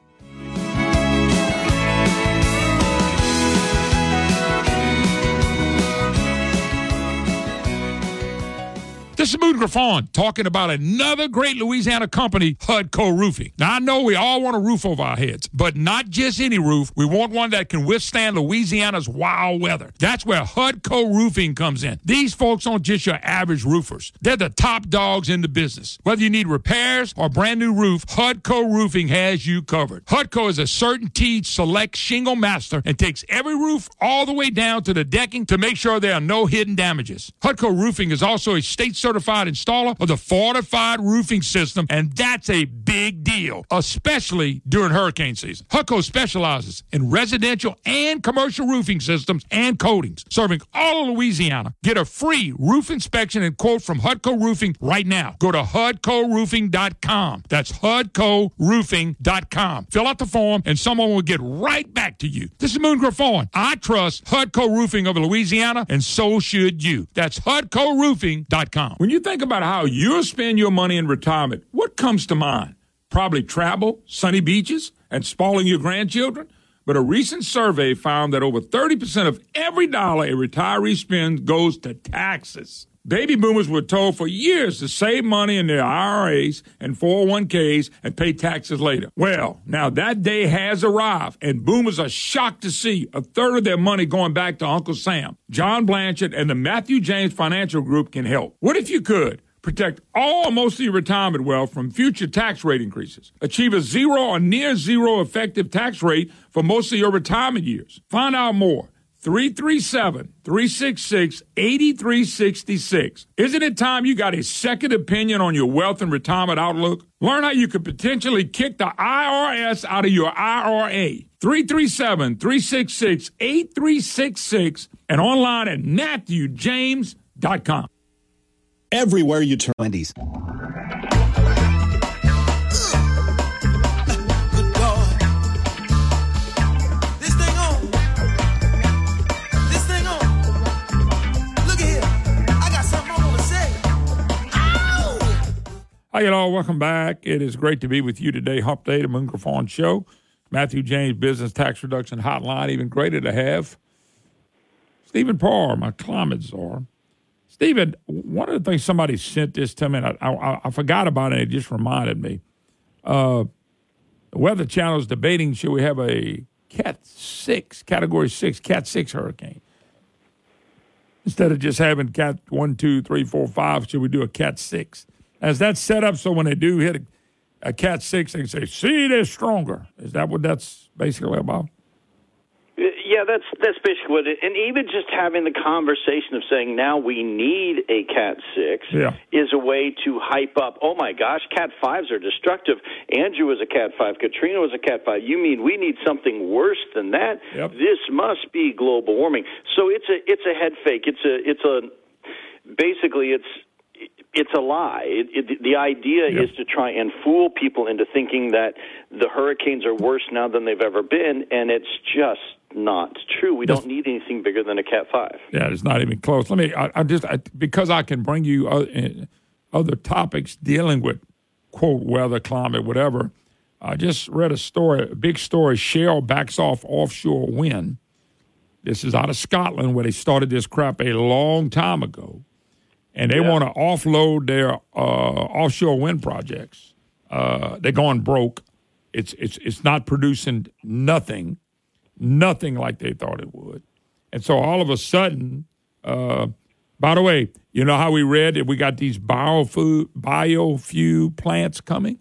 This is Moon Griffon talking about another great Louisiana company, H U D Co Roofing. Now, I know we all want a roof over our heads, but not just any roof. We want one that can withstand Louisiana's wild weather. That's where H U D Co Roofing comes in. These folks aren't just your average roofers. They're the top dogs in the business. Whether you need repairs or a brand new roof, H U D Co Roofing has you covered. H U D Co is a CertainTeed Select Shingle Master and takes every roof all the way down to the decking to make sure there are no hidden damages. H U D Co Roofing is also a state certified installer of the fortified roofing system, and that's a big deal, especially during hurricane season. H U D Co specializes in residential and commercial roofing systems and coatings, serving all of Louisiana. Get a free roof inspection and quote from H U D Co Roofing right now. Go to H U D Co roofing dot com. That's H U D Co roofing dot com. Fill out the form, and someone will get right back to you. This is Moon Griffon. I trust H U D Co Roofing of Louisiana, and so should you. That's H U D Co roofing dot com. When you think about how you'll spend your money in retirement, what comes to mind? Probably travel, sunny beaches, and spoiling your grandchildren. But a recent survey found that over thirty percent of every dollar a retiree spends goes to taxes. Baby boomers were told for years to save money in their I R As and four oh one k's and pay taxes later. Well, now that day has arrived, and boomers are shocked to see a third of their money going back to Uncle Sam. John Blanchard and the Matthew James Financial Group can help. What if you could protect all or most of your retirement wealth from future tax rate increases? Achieve a zero or near zero effective tax rate for most of your retirement years. Find out more. three three seven, three six six, eight three six six. Isn't it time you got a second opinion on your wealth and retirement outlook? Learn how you could potentially kick the I R S out of your I R A. three three seven, three six six, eight three six six and online at matthew james dot com. Everywhere you turn. Wendy's. Look at here. Hi, y'all. Welcome back. It is great to be with you today. Hump Day, the Moon Griffon Show. Matthew James Business Tax Reduction Hotline. Even greater to have Stephen Parr, my climate czar. Stephen, one of the things somebody sent this to me, and I, I, I forgot about it. It just reminded me. Uh, the Weather Channel is debating, should we have a Cat six, Category six, Cat six hurricane? Instead of just having Cat one, two, three, four, five, should we do a Cat six? Is that set up so when they do hit a, a Cat six, they can say, see, they're stronger? Is that what that's basically about? Yeah, that's that's basically what it, and even just having the conversation of saying now we need a Cat six yeah. is a way to hype up, oh my gosh, Cat fives are destructive. Andrew was a Cat five, Katrina was a Cat five. You mean we need something worse than that? Yep. This must be global warming. So it's a it's a head fake. It's a it's a basically it's It's a lie. It, it, the idea yep. is to try and fool people into thinking that the hurricanes are worse now than they've ever been, and it's just not true. We don't need anything bigger than a Cat five. Yeah, it's not even close. Let me, I, I just, I, because I can bring you other, other topics dealing with, quote, weather, climate, whatever. I just read a story, a big story, Shell backs off offshore wind. This is out of Scotland where they started this crap a long time ago. And they yeah. want to offload their uh, offshore wind projects. Uh, they're going broke. It's it's it's not producing nothing, nothing like they thought it would. And so all of a sudden, uh, by the way, you know how we read that we got these biofuel biofuel plants coming?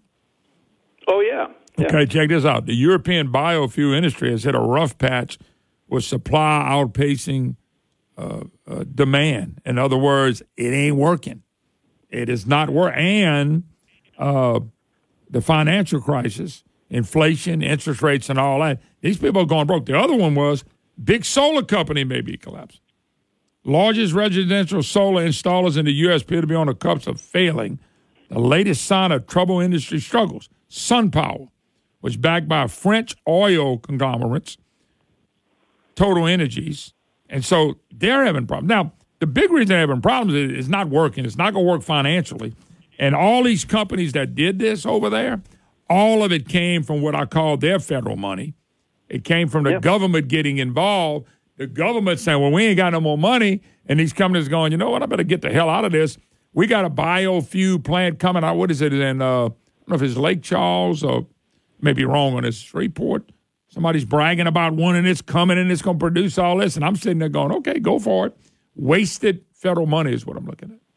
Oh yeah. yeah. Okay, check this out. The European biofuel industry has hit a rough patch with supply outpacing Uh, uh, demand. In other words, it ain't working. It is not working. And uh, the financial crisis, inflation, interest rates, and all that, these people are going broke. The other one was big solar company may be collapsing. Largest residential solar installers in the U S appear to be on the cusp of failing. The latest sign of trouble industry struggles. SunPower, which backed by French oil conglomerates, Total Energies. And so they're having problems. Now, the big reason they're having problems is it's not working. It's not going to work financially. And all these companies that did this over there, all of it came from what I call their federal money. It came from the yep. government getting involved. The government saying, well, we ain't got no more money. And these companies going, you know what, I better get the hell out of this. We got a biofuel plant coming out. What is it? In, uh, I don't know if it's Lake Charles or maybe wrong on this report. Somebody's bragging about one and it's coming and it's going to produce all this. And I'm sitting there going, okay, go for it. Wasted federal money is what I'm looking at.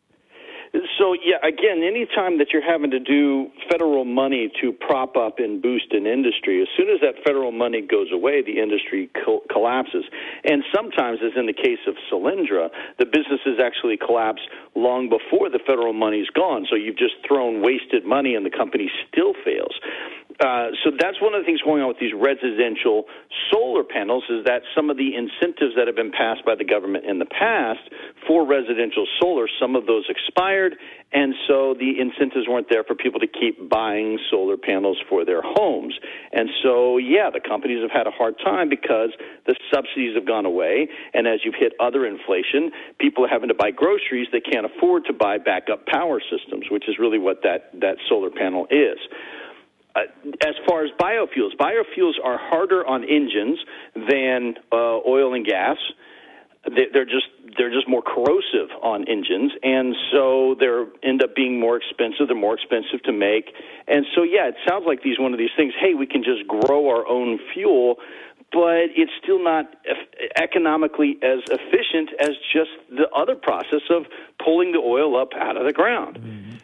So, yeah, again, anytime that you're having to do federal money to prop up and boost an industry, as soon as that federal money goes away, the industry co- collapses. And sometimes, as in the case of Solyndra, the businesses actually collapse long before the federal money's gone. So you've just thrown wasted money and the company still fails. Uh, so that's one of the things going on with these residential solar panels is that some of the incentives that have been passed by the government in the past for residential solar, some of those expired, and so the incentives weren't there for people to keep buying solar panels for their homes. And so, yeah, the companies have had a hard time because the subsidies have gone away, and as you've hit other inflation, people are having to buy groceries. They can't afford to buy backup power systems, which is really what that, that solar panel is. Uh, as far as biofuels, biofuels are harder on engines than uh, oil and gas. They, they're just they're just more corrosive on engines, and so they end up being more expensive. They're more expensive to make, and so yeah, it sounds like these one of these things. Hey, we can just grow our own fuel, but it's still not economically as efficient as just the other process of pulling the oil up out of the ground.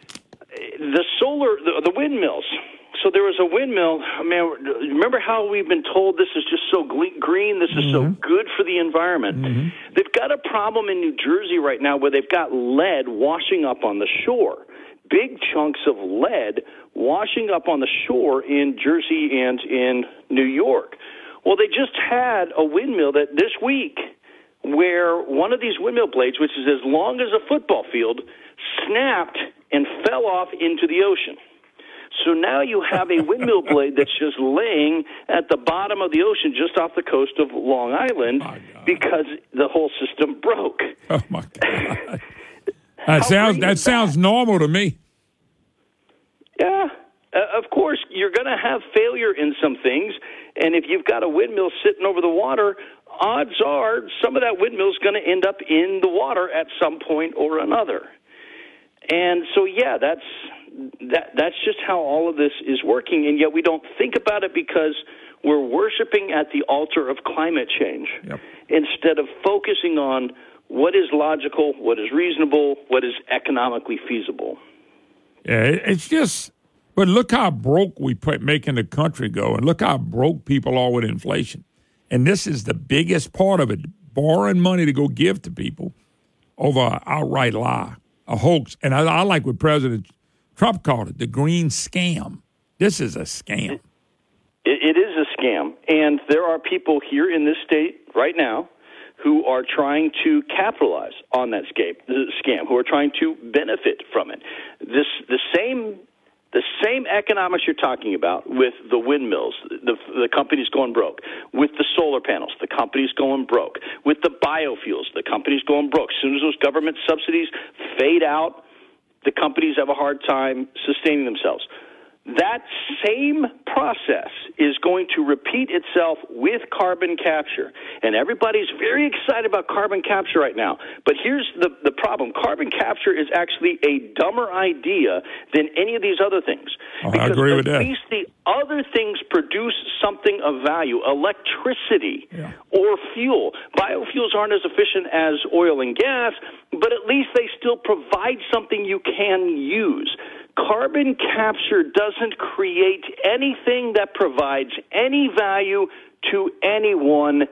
Mm-hmm. The solar, the, the windmills. So there was a windmill. Man, remember how we've been told this is just so green, this is mm-hmm. so good for the environment? Mm-hmm. They've got a problem in New Jersey right now where they've got lead washing up on the shore. Big chunks of lead washing up on the shore in Jersey and in New York. Well, they just had a windmill that this week where one of these windmill blades, which is as long as a football field, snapped and fell off into the ocean. So now you have a windmill blade that's just laying at the bottom of the ocean just off the coast of Long Island because the whole system broke. Oh, my God. That sounds that sounds normal to me. Uh, of course, you're going to have failure in some things, and if you've got a windmill sitting over the water, odds are some of that windmill is going to end up in the water at some point or another. And so, yeah, that's that. That's just how all of this is working, and yet we don't think about it because we're worshiping at the altar of climate change yep. instead of focusing on what is logical, what is reasonable, what is economically feasible. Yeah, it's just, but look how broke we put making the country go, and look how broke people are with inflation. And this is the biggest part of it, borrowing money to go give to people over an outright lie, a hoax. And I, I like what President Trump called it, the green scam. This is a scam. It, it is a scam. And there are people here in this state right now who are trying to capitalize on that scam, who are trying to benefit from it. This the same the same economics you're talking about with the windmills, the, the companies going broke, with the solar panels, the companies going broke, with the biofuels, the companies going broke. As soon as those government subsidies fade out, the companies have a hard time sustaining themselves. That same process is going to repeat itself with carbon capture. And everybody's very excited about carbon capture right now. But here's the, the problem. Carbon capture is actually a dumber idea than any of these other things. Oh, I agree with that. At least the other things produce something of value, electricity yeah. or fuel. Biofuels aren't as efficient as oil and gas, but at least they still provide something you can use. Carbon capture doesn't create anything that provides any value to anyone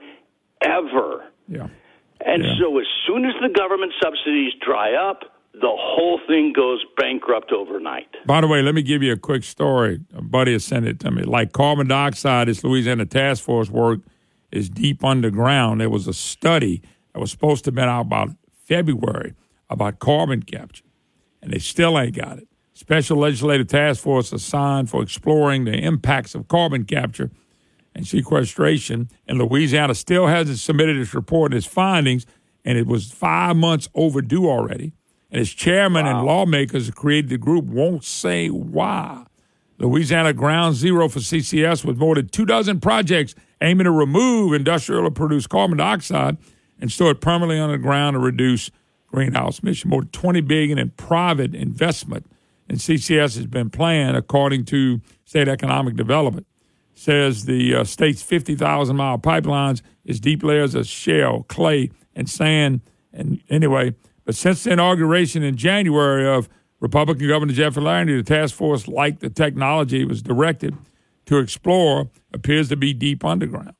ever. Yeah. And yeah. so as soon as the government subsidies dry up, the whole thing goes bankrupt overnight. By the way, let me give you a quick story. A buddy has sent it to me. Like carbon dioxide, this Louisiana Task Force work is deep underground. There was a study that was supposed to have been out about February about carbon capture, and they still ain't got it. Special Legislative Task Force assigned for exploring the impacts of carbon capture and sequestration, and Louisiana still hasn't submitted its report and its findings, and it was five months overdue already. And its chairman wow. and lawmakers who created the group won't say why. Louisiana Ground Zero for C C S with more than two dozen projects aiming to remove industrial or produced carbon dioxide and store it permanently underground to reduce greenhouse emissions. More than twenty billion dollars in private investment in C C S has been planned, according to State Economic Development. Says the uh, state's fifty thousand mile pipelines is deep layers of shale, clay, and sand. And anyway, but since the inauguration in January of Republican Governor Jeff Larney, the task force, like the technology it was directed to explore, appears to be deep underground.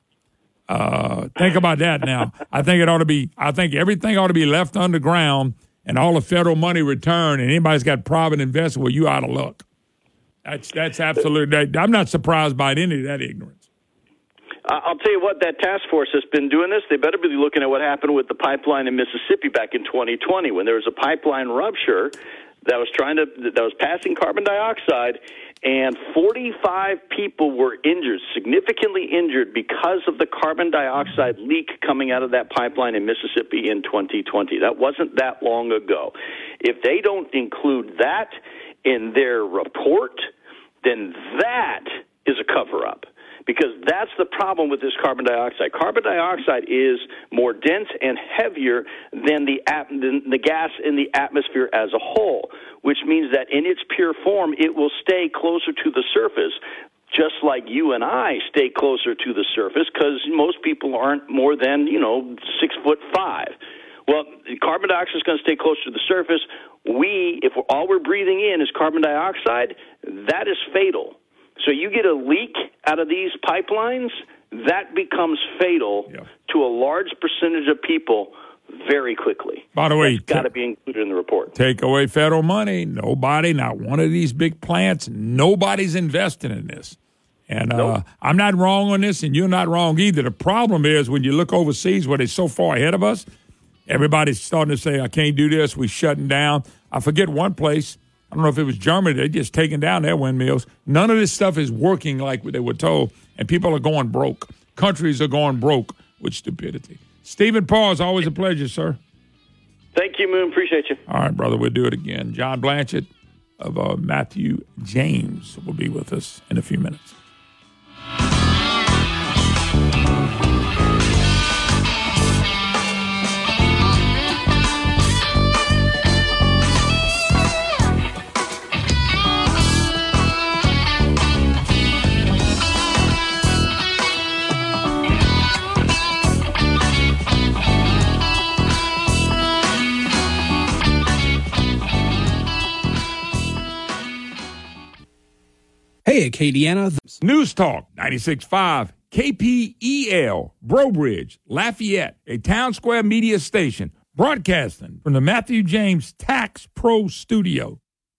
Uh, think about that now. I think it ought to be, I think everything ought to be left underground and all the federal money returned, and anybody's got private investment, well, you out of luck. That's that's absolute. I'm not surprised by any of that ignorance. I'll tell you what, that task force has been doing this. They better be looking at what happened with the pipeline in Mississippi back in twenty twenty when there was a pipeline rupture that was trying to that was passing carbon dioxide, and forty-five people were injured, significantly injured because of the carbon dioxide leak coming out of that pipeline in Mississippi in twenty twenty. That wasn't that long ago. If they don't include that in their report, then that is a cover-up. Because that's the problem with this carbon dioxide. Carbon dioxide is more dense and heavier than the, ap- than the gas in the atmosphere as a whole, which means that in its pure form, it will stay closer to the surface, just like you and I stay closer to the surface, because most people aren't more than, you know, six foot five. Well, carbon dioxide is going to stay closer to the surface. We, if we're, all we're breathing in is carbon dioxide, that is fatal. So you get a leak out of these pipelines, that becomes fatal yeah. to a large percentage of people very quickly. By the way, it's got to be included in the report. Take away federal money. Nobody, not one of these big plants, nobody's investing in this. And uh, nope. I'm not wrong on this, and you're not wrong either. The problem is when you look overseas where they're so far ahead of us, everybody's starting to say, I can't do this, we're shutting down. I forget one place. I don't know if it was Germany. They're just taking down their windmills. None of this stuff is working like they were told, and people are going broke. Countries are going broke with stupidity. Stephen Parr, it's always a pleasure, sir. Thank you, Moon. Appreciate you. All right, brother. We'll do it again. John Blanchett, of uh, Matthew James will be with us in a few minutes. Hey, Acadiana. News Talk ninety-six point five, K P E L, Breaux Bridge, Lafayette, a Town Square media station, broadcasting from the Matthew James Tax Pro Studio.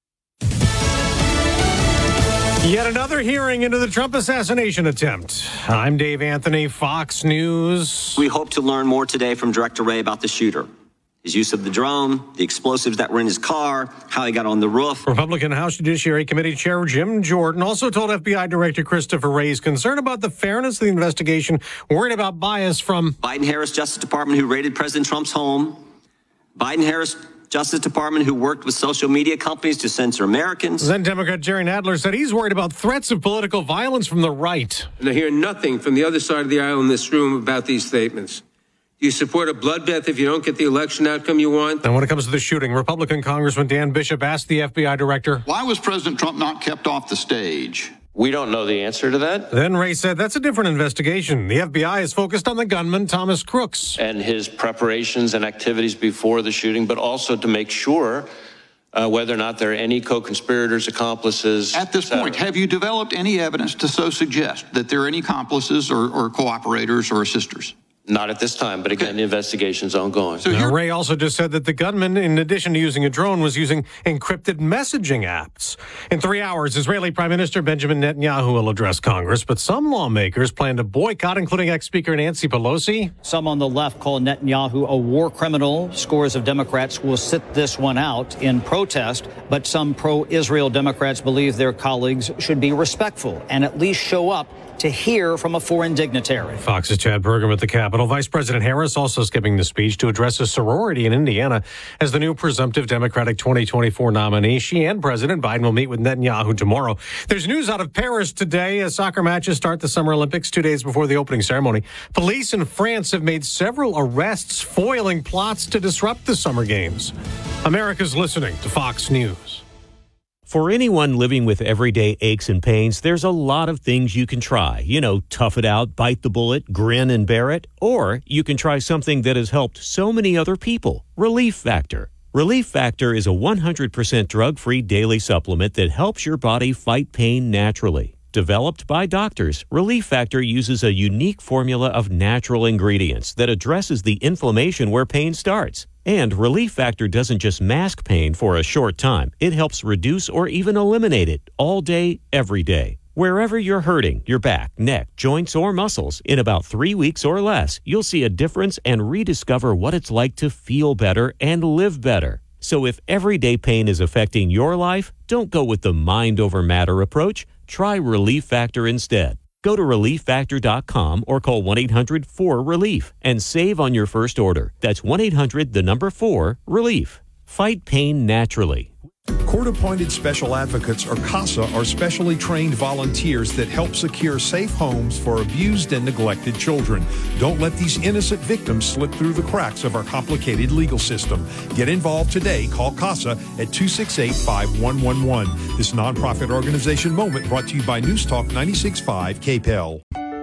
Yet another hearing into the Trump assassination attempt. I'm Dave Anthony, Fox News. We hope to learn more today from Director Wray about the shooter. His use of the drone, the explosives that were in his car, how he got on the roof. Republican House Judiciary Committee Chair Jim Jordan also told F B I Director Christopher Wray he's concerned about the fairness of the investigation, worried about bias from Biden-Harris Justice Department, who raided President Trump's home. Biden-Harris Justice Department, who worked with social media companies to censor Americans. Then Democrat Jerry Nadler said he's worried about threats of political violence from the right. And I hear nothing from the other side of the aisle in this room about these statements. Do you support a bloodbath if you don't get the election outcome you want? And when it comes to the shooting, Republican Congressman Dan Bishop asked the F B I director, why was President Trump not kept off the stage? We don't know the answer to that. Then Wray said that's a different investigation. The F B I is focused on the gunman, Thomas Crooks. And his preparations and activities before the shooting, but also to make sure uh, whether or not there are any co-conspirators, accomplices. At this point, have you developed any evidence to so suggest that there are any accomplices or, or cooperators or assisters? Not at this time, but again, okay. The investigation's ongoing. So now, Wray also just said that the gunman, in addition to using a drone, was using encrypted messaging apps. In three hours, Israeli Prime Minister Benjamin Netanyahu will address Congress, but some lawmakers plan to boycott, including ex-Speaker Nancy Pelosi. Some on the left call Netanyahu a war criminal. Scores of Democrats will sit this one out in protest, but some pro-Israel Democrats believe their colleagues should be respectful and at least show up to hear from a foreign dignitary. Fox's Chad Burgum at the Capitol. Vice President Harris also skipping the speech to address a sorority in Indiana as the new presumptive Democratic twenty twenty-four nominee. She and President Biden will meet with Netanyahu tomorrow. There's news out of Paris today as soccer matches start the Summer Olympics two days before the opening ceremony. Police in France have made several arrests foiling plots to disrupt the Summer Games. America's listening to Fox News. For anyone living with everyday aches and pains, there's a lot of things you can try. You know, tough it out, bite the bullet, grin and bear it. Or you can try something that has helped so many other people, Relief Factor. Relief Factor is a one hundred percent drug-free daily supplement that helps your body fight pain naturally. Developed by doctors, Relief Factor uses a unique formula of natural ingredients that addresses the inflammation where pain starts. And Relief Factor doesn't just mask pain for a short time. It helps reduce or even eliminate it all day, every day. Wherever you're hurting, your back, neck, joints, or muscles, in about three weeks or less, you'll see a difference and rediscover what it's like to feel better and live better. So if everyday pain is affecting your life, don't go with the mind over matter approach. Try Relief Factor instead. Go to relief factor dot com or call one eight hundred four relief and save on your first order. That's one eight hundred the number four relief. Fight pain naturally. Court-appointed special advocates, or CASA, are specially trained volunteers that help secure safe homes for abused and neglected children. Don't let these innocent victims slip through the cracks of our complicated legal system. Get involved today. Call CASA at two six eight, five one one one. This nonprofit organization moment brought to you by News Talk ninety-six point five K P E L.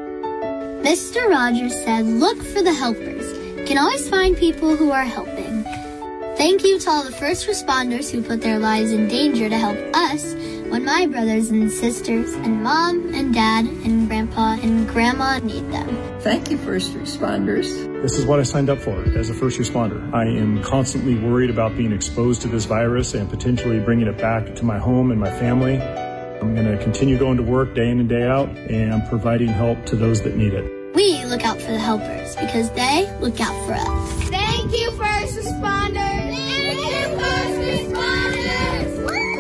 Mister Rogers said, look for the helpers. You can always find people who are helping. Thank you to all the first responders who put their lives in danger to help us when my brothers and sisters and mom and dad and grandpa and grandma need them. Thank you, first responders. This is what I signed up for as a first responder. I am constantly worried about being exposed to this virus and potentially bringing it back to my home and my family. I'm going to continue going to work day in and day out and providing help to those that need it. We look out for the helpers because they look out for us. Thank you, first responders. Thank you, first responders.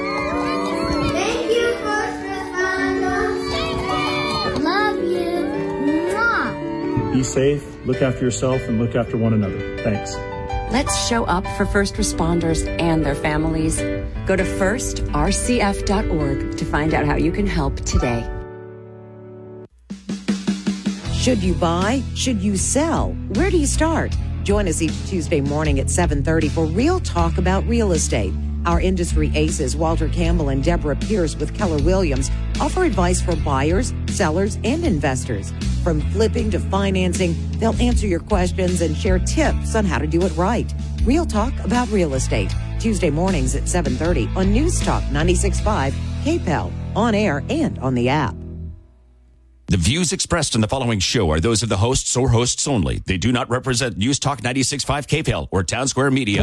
Thank you, first responders. Love you. Mwah. Be safe, look after yourself, and look after one another. Thanks. Let's show up for first responders and their families. Go to first r c f dot org to find out how you can help today. Should you buy? Should you sell? Where do you start? Join us each Tuesday morning at seven thirty for Real Talk about real estate. Our industry aces, Walter Campbell and Deborah Pierce with Keller Williams, offer advice for buyers, sellers, and investors. From flipping to financing, they'll answer your questions and share tips on how to do it right. Real Talk about real estate, Tuesday mornings at seven thirty on News Talk ninety-six point five, K P E L, on air and on the app. The views expressed in the following show are those of the hosts or hosts only. They do not represent News Talk ninety-six point five K P E L or Town Square Media.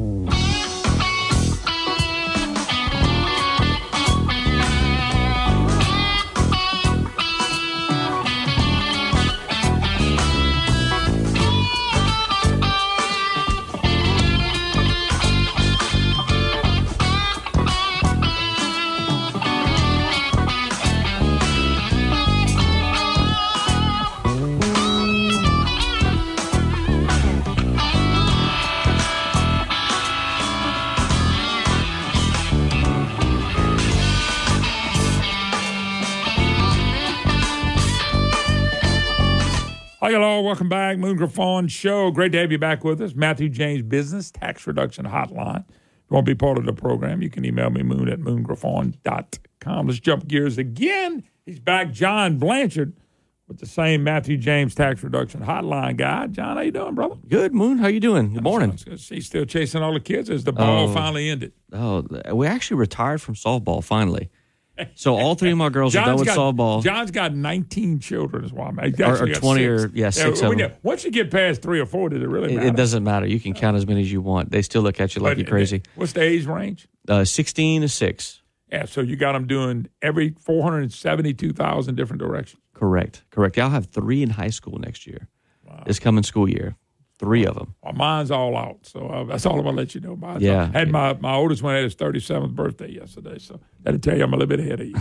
Hi, hello. Welcome back. Moon Griffon Show. Great to have you back with us. Matthew James Business Tax Reduction Hotline. If you want to be part of the program, you can email me, moon at moon griffon dot com. Let's jump gears again. He's back, John Blanchard, with the same Matthew James Tax Reduction Hotline guy. John, how you doing, brother? Good, Moon. How you doing? Good morning. He's still chasing all the kids as the ball Oh. finally ended. Oh, we actually retired from softball finally. So all three of my girls are done John's with got, softball. John's got nineteen children is why I'm He's Or- or actually got twenty six. or- yeah, six of when them. you- Once you get past three or four, does it really It, matter? it doesn't matter. You can count as many as you want. They still look at you like But you're crazy. What's the age range? Uh, sixteen to six. Yeah, so you got them doing every four hundred seventy-two thousand different directions. Correct. Correct. I'll have three in high school next year. This coming school year. Three of them. Well, mine's all out, so uh, that's all I'm going to let you know about. Yeah. I had my, my oldest one had his thirty-seventh birthday yesterday, so that'll tell you I'm a little bit ahead of you.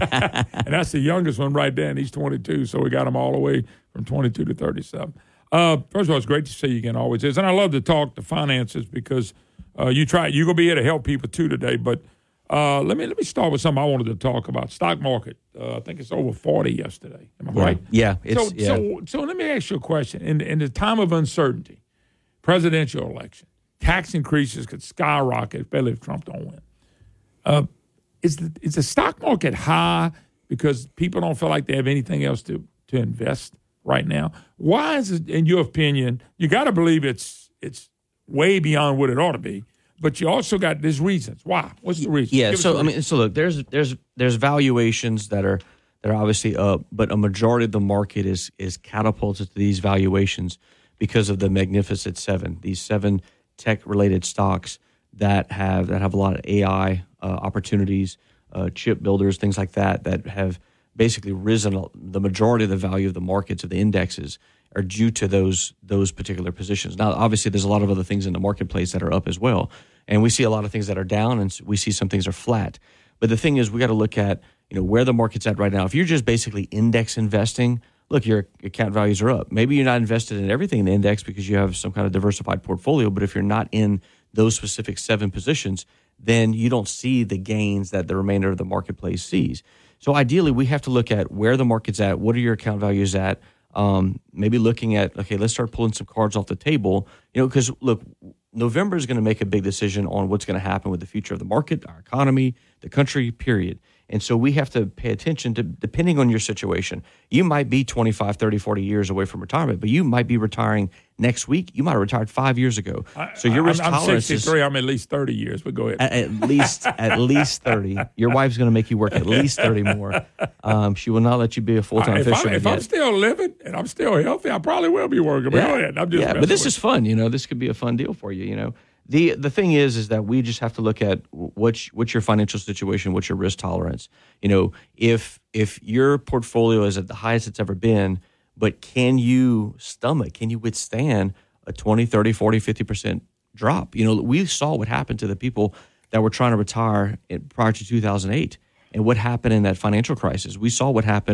And that's the youngest one right there, and he's twenty-two, so we got him all the way from twenty-two to thirty-seven. Uh, first of all, it's great to see you again, always is. And I love to talk to finances because uh, you try, you're going to be here to help people too today, but uh, let me let me start with something I wanted to talk about. Stock market, uh, I think it's over forty yesterday. Am I Yeah. right? Yeah, it's- so, yeah. so, so let me ask you a question. In, in the time of uncertainty, presidential election, tax increases could skyrocket, especially if Trump don't win. Uh, is the is the stock market high because people don't feel like they have anything else to, to invest right now? Why is it, in your opinion, you got to believe it's it's way beyond what it ought to be, but you also got there's reasons. Why? What's the reason? Yeah. Give us So the I mean, so look, there's there's there's valuations that are that are obviously up, but a majority of the market is is catapulted to these valuations because of the Magnificent Seven, these seven tech related stocks that have that have a lot of A I uh, opportunities, uh, chip builders, things like that, that have basically risen. The majority of the value of the markets of the indexes are due to those those particular positions. Now, obviously, there's a lot of other things in the marketplace that are up as well, and we see a lot of things that are down, and we see some things are flat. But the thing is, we got to look at you know where the market's at right now. If you're just basically index investing, look, your account values are up. Maybe you're not invested in everything in the index because you have some kind of diversified portfolio, but if you're not in those specific seven positions, then you don't see the gains that the remainder of the marketplace sees. So ideally, we have to look at where the market's at, what are your account values at, um, maybe looking at, okay, let's start pulling some cards off the table, you know, because, look, November is going to make a big decision on what's going to happen with the future of the market, our economy, the country, period. And so we have to pay attention to, depending on your situation. You might be twenty-five, thirty, forty years away from retirement, but you might be retiring next week. You might have retired five years ago. So your risk I'm, I'm tolerance sixty-three. is I'm at least thirty years, but go ahead. at, at least at least thirty. Your wife's going to make you work at least thirty more. Um, she will not let you be a full time if fisherman I'm, if yet. I'm still living and I'm still healthy, I probably will be working. But Yeah. go ahead. I'm just yeah, messing but this with is fun. You know, this could be a fun deal for you. You know, the the thing is, is that we just have to look at what's what's your financial situation, what's your risk tolerance. You know, if if your portfolio is at the highest it's ever been, but can you stomach, can you withstand a twenty, thirty, forty, fifty percent drop? You know, we saw what happened to the people that were trying to retire in, prior to two thousand eight, and what happened in that financial crisis. We saw what happened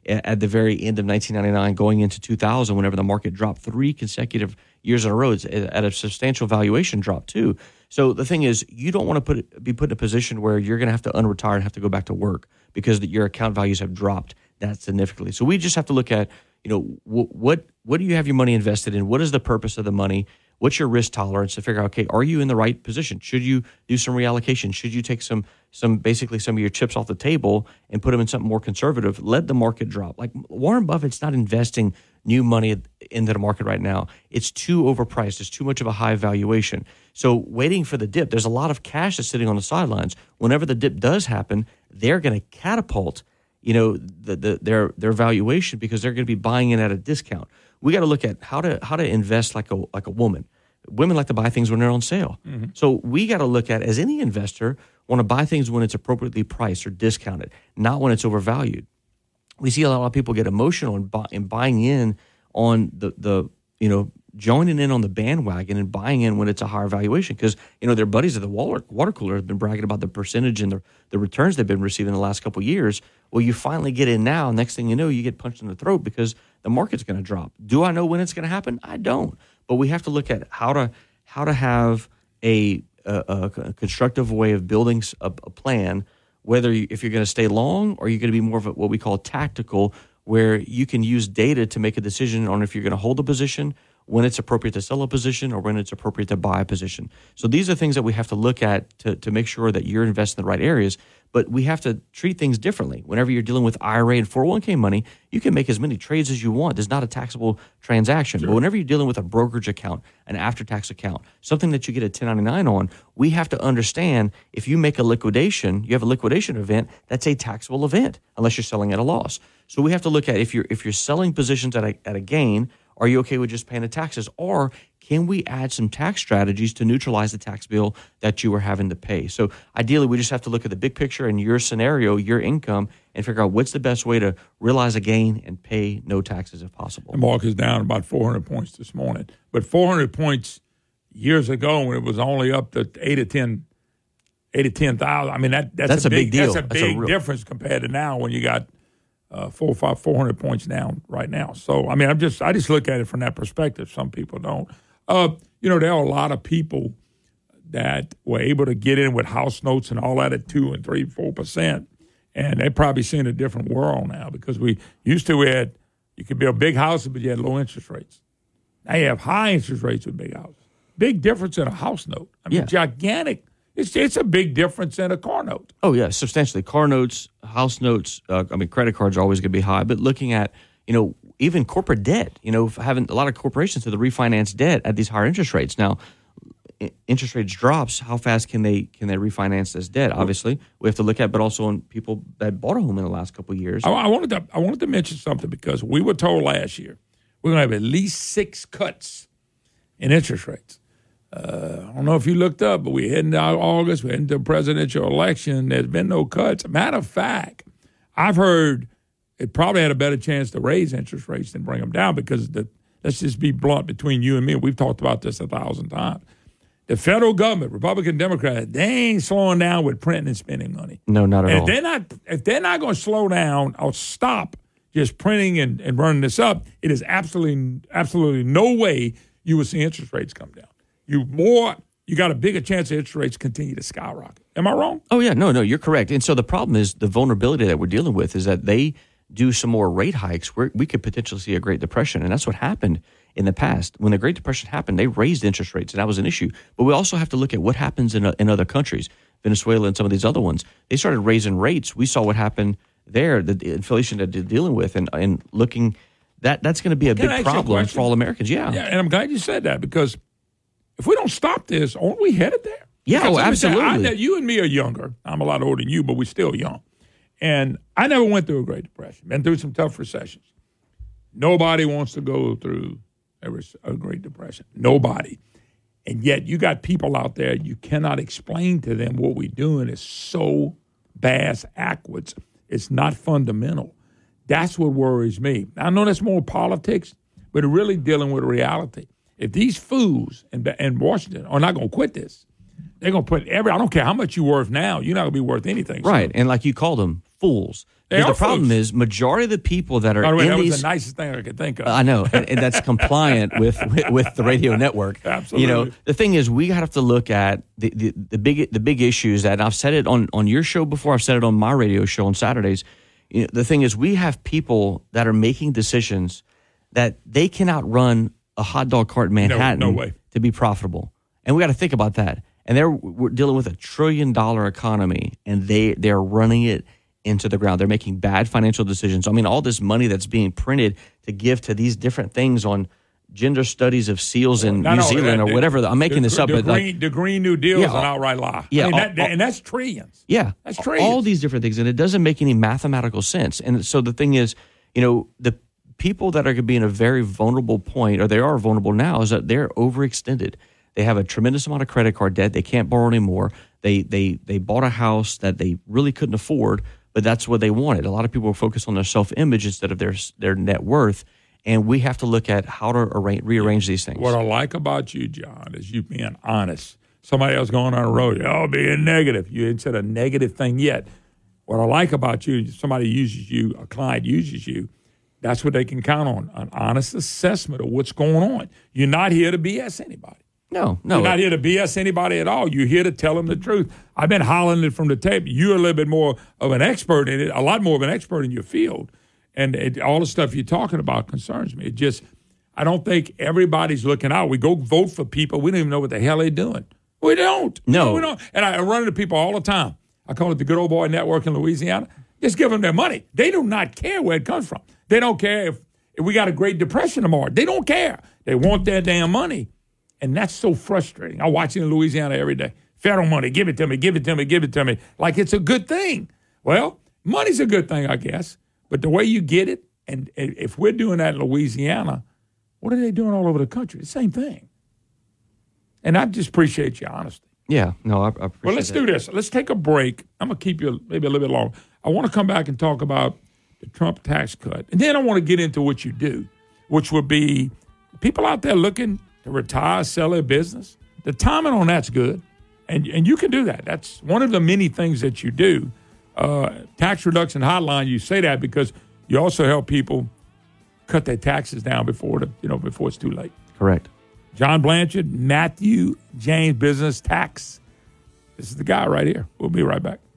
at the very end of nineteen ninety-nine, going into two thousand, whenever the market dropped three consecutive years in a row, it's at a substantial valuation drop too. So the thing is, you don't want to put be put in a position where you're going to have to unretire and have to go back to work because your account values have dropped that significantly. So we just have to look at, you know, w- what what do you have your money invested in? What is the purpose of the money? What's your risk tolerance to figure out, okay, are you in the right position? Should you do some reallocation? Should you take some, some basically some of your chips off the table and put them in something more conservative? Let the market drop. Like Warren Buffett's not investing new money into the market right now. It's too overpriced. It's too much of a high valuation. So waiting for the dip, there's a lot of cash that's sitting on the sidelines. Whenever the dip does happen, they're going to catapult, you know, the, the, their their valuation because they're going to be buying in at a discount. We got to look at how to how to invest like a like a woman. Women like to buy things when they're on sale. Mm-hmm. So we got to look at, as any investor, want to buy things when it's appropriately priced or discounted, not when it's overvalued. We see a lot of people get emotional in, buy, in buying in on the the you know joining in on the bandwagon and buying in when it's a higher valuation because, you know, their buddies at the water, water cooler have been bragging about the percentage and the, the returns they've been receiving the last couple of years. Well, you finally get in now. Next thing you know, you get punched in the throat because the market's going to drop. Do I know when it's going to happen? I don't. But we have to look at how to how to have a, a, a constructive way of building a, a plan, whether you, if you're going to stay long or you're going to be more of a, what we call tactical, where you can use data to make a decision on if you're going to hold a position, when it's appropriate to sell a position, or when it's appropriate to buy a position. So these are things that we have to look at to, to make sure that you're investing in the right areas. But we have to treat things differently. Whenever you're dealing with I R A and four oh one k money, you can make as many trades as you want. There's not a taxable transaction. Sure. But whenever you're dealing with a brokerage account, an after-tax account, something that you get a ten ninety-nine on, we have to understand if you make a liquidation, you have a liquidation event, that's a taxable event unless you're selling at a loss. So we have to look at if you're if you're selling positions at a at a gain, are you okay with just paying the taxes? Or can we add some tax strategies to neutralize the tax bill that you are having to pay? So ideally, we just have to look at the big picture and your scenario, your income, and figure out what's the best way to realize a gain and pay no taxes if possible. The market is down about four hundred points this morning. But four hundred points years ago when it was only up to eight or ten, eight or ten thousand. I mean, that, that's, that's a, a big, big deal. That's a that's big a real- difference compared to now when you got Uh, four or five, four hundred points down right now. So I mean, I'm just, I just look at it from that perspective. Some people don't. Uh, you know, there are a lot of people that were able to get in with house notes and all that at two and three, four percent, and they're probably seeing a different world now because we used to we had you could build big houses, but you had low interest rates. Now you have high interest rates with big houses. Big difference in a house note. I mean, yeah. gigantic. It's it's a big difference in a car note. Oh, yeah, substantially. Car notes, house notes, uh, I mean, credit cards are always going to be high. But looking at, you know, even corporate debt, you know, having a lot of corporations to the refinance debt at these higher interest rates. Now, interest rates drops, how fast can they can they refinance this debt? Obviously, we have to look at, but also on people that bought a home in the last couple of years. I, I wanted to I wanted to mention something because we were told last year we're going to have at least six cuts in interest rates. Uh, I don't know if you looked up, but we're heading to August. We're heading to a presidential election. There's been no cuts. Matter of fact, I've heard it probably had a better chance to raise interest rates than bring them down because the let's just be blunt between you and me. We've talked about this a thousand times. The federal government, Republican, Democrat, they ain't slowing down with printing and spending money. No, not at and all. If they're not, if they're not going to slow down or stop just printing and, and running this up, it is absolutely, absolutely no way you will see interest rates come down. You more, you got a bigger chance of interest rates continue to skyrocket. Am I wrong? Oh, yeah. No, no, you're correct. And so the problem is the vulnerability that we're dealing with is that they do some more rate hikes where we could potentially see a Great Depression. And that's what happened in the past. When the Great Depression happened, they raised interest rates, and that was an issue. But we also have to look at what happens in, uh, in other countries, Venezuela and some of these other ones. They started raising rates. We saw what happened there, the, the inflation that they're dealing with, and, and looking, that that's going to be a Can big problem for all Americans. Yeah. Yeah, and I'm glad you said that because if we don't stop this, aren't we headed there? Yeah, because oh, absolutely. I know you and me are younger. I'm a lot older than you, but we're still young. And I never went through a Great Depression. Been through some tough recessions. Nobody wants to go through a, a Great Depression. Nobody. And yet you got people out there, you cannot explain to them what we're doing is so bass backwards. It's not fundamental. That's what worries me. I know that's more politics, but really dealing with reality. If these fools in, in Washington are not going to quit this, They're going to put every, I don't care how much you're worth now, you're not going to be worth anything. Right. And like you called them, fools. They the are problem fools. is majority of the people that are By the way, in that these, was the nicest thing I could think of. I know, and, and that's compliant with, with with the radio network. Absolutely. You know, the thing is, we have to look at the, the, the big the big issues that I've said it on, on your show before. I've said it on my radio show on Saturdays. You know, the thing is, we have people that are making decisions that they cannot run a hot dog cart in Manhattan no way. to be profitable, and we got to think about that. And they're we're dealing with a trillion dollar economy, and they they're running it into the ground. They're making bad financial decisions. I mean, all this money that's being printed to give to these different things on gender studies of seals in No, New no, Zealand that- or whatever. I'm making the, this up, the but green, like, the Green New Deal Yeah, is an outright lie. yeah, I mean, all- that, all- and that's trillions. yeah, That's trillions. all these different things, and it doesn't make any mathematical sense. And so the thing is, you know, the people that are going to be in a very vulnerable point, or they are vulnerable now, is that they're overextended. They have a tremendous amount of credit card debt. They can't borrow anymore. They they they bought a house that they really couldn't afford, but that's what they wanted. A lot of people focus on their self-image instead of their their net worth, and we have to look at how to arrange, rearrange these things. What I like about you, John, is you being honest. Somebody else going on the road, y'all being negative. You ain't said a negative thing yet. What I like about you, somebody uses you, a client uses you, that's what they can count on, an honest assessment of what's going on. You're not here to B S anybody. No, no. You're not here to B S anybody at all. You're here to tell them the truth. I've been hollering it from the tape. You're a little bit more of an expert in it, a lot more of an expert in your field. And it, all the stuff you're talking about concerns me. It just, I don't think everybody's looking out. We go vote for people. We don't even know what the hell they're doing. We don't. No. We don't. And I run into people all the time. I call it the Good Old Boy Network in Louisiana. Just give them their money. They do not care where it comes from. They don't care if, if we got a Great Depression tomorrow. They don't care. They want their damn money. And that's so frustrating. I watch it in Louisiana every day. Federal money, give it to me, give it to me, give it to me. Like it's a good thing. Well, money's a good thing, I guess. But the way you get it, and if we're doing that in Louisiana, what are they doing all over the country? The same thing. And I just appreciate your honesty. Yeah, no, I, I appreciate Well, let's that. do this. Let's take a break. I'm going to keep you maybe a little bit longer. I want to come back and talk about the Trump tax cut. And then I want to get into what you do, which would be people out there looking to retire, sell their business. The timing on that's good. And and you can do that. That's one of the many things that you do. Uh, tax reduction hotline, you say that because you also help people cut their taxes down before the, you know, before it's too late. Correct. John Blanchard, Matthew James Business Tax. This is the guy right here. We'll be right back.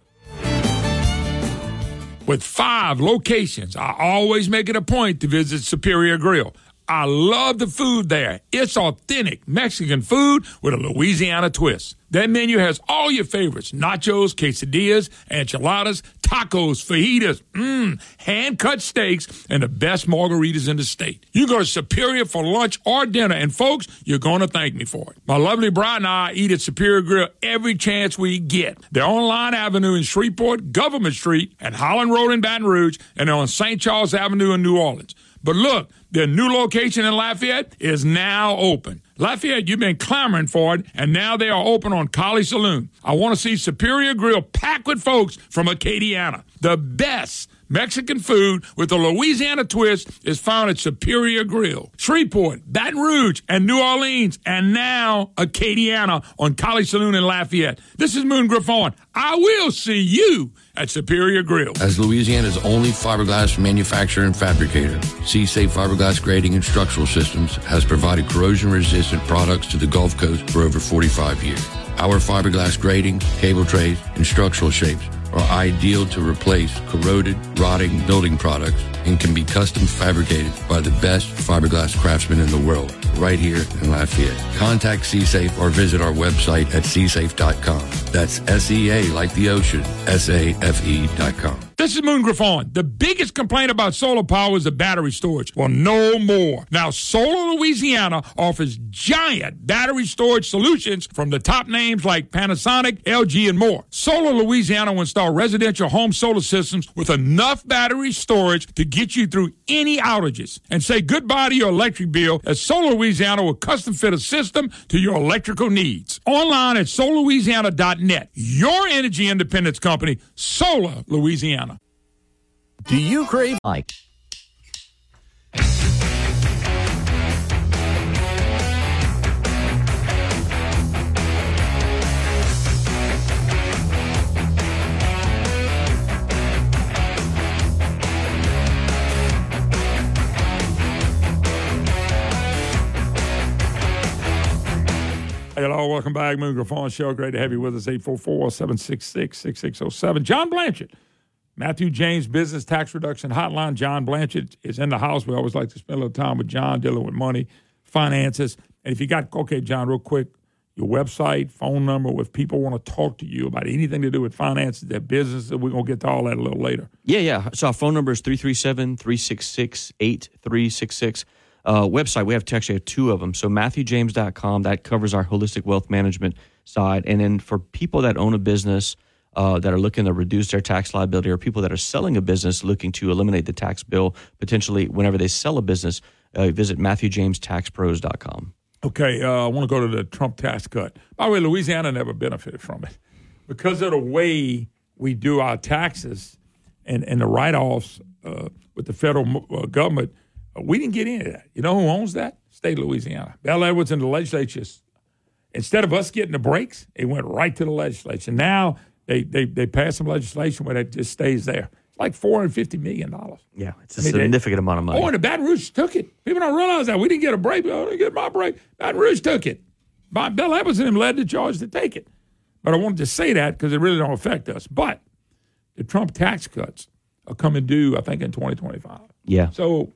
With five locations, I always make it a point to visit Superior Grill. I love the food there. It's authentic Mexican food with a Louisiana twist. That menu has all your favorites: nachos, quesadillas, enchiladas, tacos, fajitas, mmm, hand-cut steaks, and the best margaritas in the state. You go to Superior for lunch or dinner, and folks, you're going to thank me for it. My lovely bride and I eat at Superior Grill every chance we get. They're on Line Avenue in Shreveport, Government Street, and Holland Road in Baton Rouge, and they're on Saint Charles Avenue in New Orleans. But look, their new location in Lafayette is now open. Lafayette, you've been clamoring for it, and now they are open on Collie Saloon. I want to see Superior Grill packed with folks from Acadiana. The best Mexican food with a Louisiana twist is found at Superior Grill. Shreveport, Baton Rouge, and New Orleans, and now Acadiana on Collie Saloon in Lafayette. This is Moon Griffon. I will see you at Superior Grill. As Louisiana's only fiberglass manufacturer and fabricator, C-Safe Fiberglass Grading and Structural Systems has provided corrosion-resistant products to the Gulf Coast for over forty-five years. Our fiberglass grading, cable trays, and structural shapes are ideal to replace corroded, rotting building products and can be custom fabricated by the best fiberglass craftsmen in the world, right here in Lafayette. Contact C-Safe or visit our website at c safe dot com. That's S E A like the ocean, S A F E dot com. This is Moon Griffon. The biggest complaint about solar power is the battery storage. Well, no more. Now, Solar Louisiana offers giant battery storage solutions from the top names like Panasonic, L G, and more. Solar Louisiana will install residential home solar systems with enough battery storage to get you through any outages. And say goodbye to your electric bill, as Solar Louisiana will custom fit a system to your electrical needs. Online at solar louisiana dot net. Your energy independence company, Solar Louisiana. Do you crave Mike? welcome back. Moon Griffon Show. Great to have you with us. eight four four, seven six six, six six zero seven. John Blanchard, Matthew James Business Tax Reduction Hotline. John Blanchard is in the house. We always like to spend a little time with John dealing with money, finances. And if you got, okay, John, real quick, your website, phone number, if people want to talk to you about anything to do with finances, their business, we're going to get to all that a little later. Yeah, yeah. So our phone number is three three seven, three six six, eight three six six. Uh, website, we have to actually have two of them. So matthew james dot com, that covers our holistic wealth management side. And then for people that own a business uh, that are looking to reduce their tax liability, or people that are selling a business looking to eliminate the tax bill potentially whenever they sell a business, uh, visit matthew james tax pros dot com. Okay, uh, I want to go to the Trump tax cut. By the way, Louisiana never benefited from it. Because of the way we do our taxes and, and the write-offs uh, with the federal uh, government, uh, we didn't get any of that. You know who owns that? State of Louisiana. Bel Edwards and the legislature, instead of us getting the breaks, it went right to the legislature. Now they, they, they passed some legislation where that just stays there. Like four hundred fifty million dollars. Yeah, it's a I mean, significant they, amount of money. Oh, and the Baton Rouge took it. People don't realize that. We didn't get a break. I didn't get my break. Baton Rouge took it. Bel Edwards and him led the charge to take it. But I wanted to say that because it really don't affect us. But the Trump tax cuts are coming due, I think, in twenty twenty-five. Yeah. So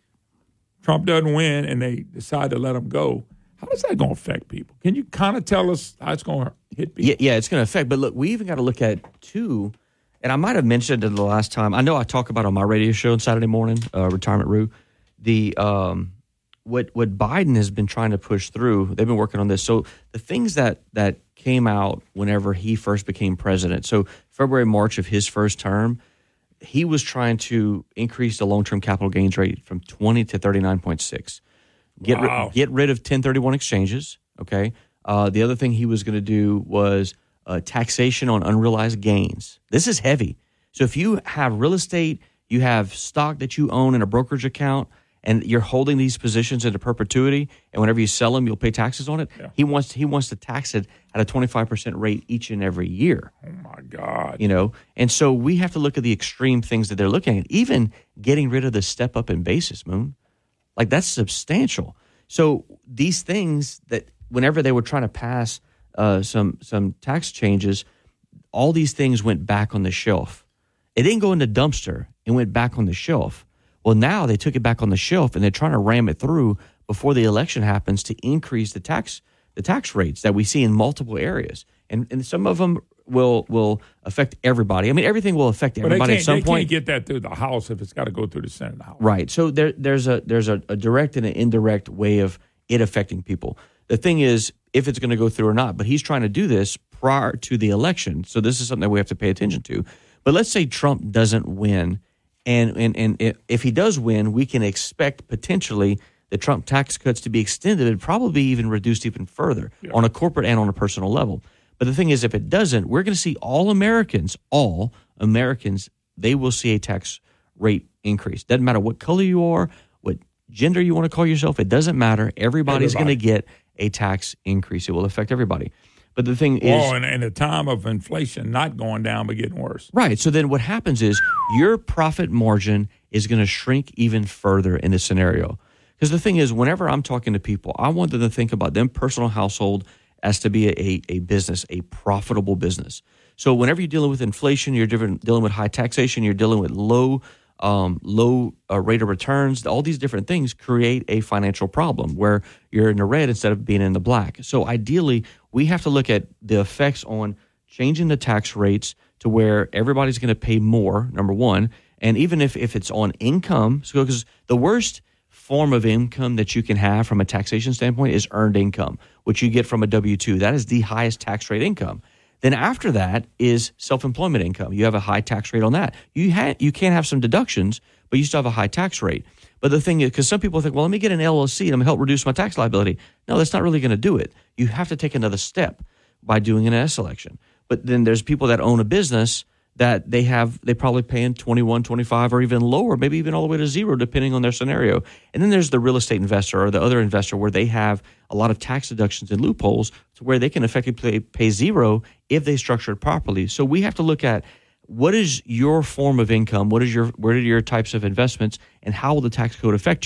Trump doesn't win and they decide to let him go. How is that going to affect people? Can you kind of tell us how it's going to hit people? Yeah, yeah, it's going to affect. But look, we even got to look at, too, and I might have mentioned it the last time. I know I talk about on my radio show on Saturday morning, uh, Retirement Rue, the um, what what Biden has been trying to push through. They've been working on this. So the things that that came out whenever he first became president. So February, March of his first term, he was trying to increase the long-term capital gains rate from twenty to thirty-nine point six. Get wow. ri- get rid of ten thirty-one exchanges. Okay. Uh, the other thing he was going to do was Uh, taxation on unrealized gains. This is heavy. So if you have real estate, you have stock that you own in a brokerage account, and you're holding these positions into perpetuity, and whenever you sell them, you'll pay taxes on it. Yeah. He wants he wants to tax it at a twenty-five percent rate each and every year. Oh my God! You know, and so we have to look at the extreme things that they're looking at. Even getting rid of the step up in basis, Moon, like that's substantial. So these things that whenever they were trying to pass Uh, some some tax changes, all these things went back on the shelf. It didn't go in the dumpster. It went back on the shelf. Well, now they took it back on the shelf, and they're trying to ram it through before the election happens to increase the tax the tax rates that we see in multiple areas. And and some of them will will affect everybody. I mean, everything will affect everybody at some they point. They can't get that through the House if it's got to go through the Senate and the House. Right. So there there's a there's a, a direct and an indirect way of it affecting people. The thing is, if it's going to go through or not. But he's trying to do this prior to the election. So this is something that we have to pay attention to. But let's say Trump doesn't win. And, and, and if he does win, we can expect potentially the Trump tax cuts to be extended and probably even reduced even further yeah. on a corporate and on a personal level. But the thing is, if it doesn't, we're going to see all Americans, all Americans, they will see a tax rate increase. Doesn't matter what color you are, what gender you want to call yourself. It doesn't matter. Everybody's Everybody. going to get a tax increase. It will affect everybody. But the thing is... Oh, and in a time of inflation not going down but getting worse. Right. So then what happens is your profit margin is going to shrink even further in this scenario. Because the thing is, whenever I'm talking to people, I want them to think about them personal household as to be a, a business, a profitable business. So whenever you're dealing with inflation, you're different, dealing with high taxation, you're dealing with low um, low uh, rate of returns, all these different things create a financial problem where you're in the red instead of being in the black. So ideally, we have to look at the effects on changing the tax rates to where everybody's going to pay more, number one, and even if, if it's on income, so because the worst form of income that you can have from a taxation standpoint is earned income, which you get from a W two. That is the highest tax rate income. Then after that is self-employment income. You have a high tax rate on that. You ha- you can have some deductions, but you still have a high tax rate. But the thing is, because some people think, well, let me get an L L C and I'm going to help reduce my tax liability. No, that's not really going to do it. You have to take another step by doing an S election. But then there's people that own a business that they have, they probably paying twenty-one, twenty-five, or even lower, maybe even all the way to zero, depending on their scenario. And then there's the real estate investor or the other investor where they have a lot of tax deductions and loopholes to where they can effectively pay, pay zero if they structure it properly. So we have to look at what is your form of income, what is your, what are your types of investments, and how will the tax code affect you?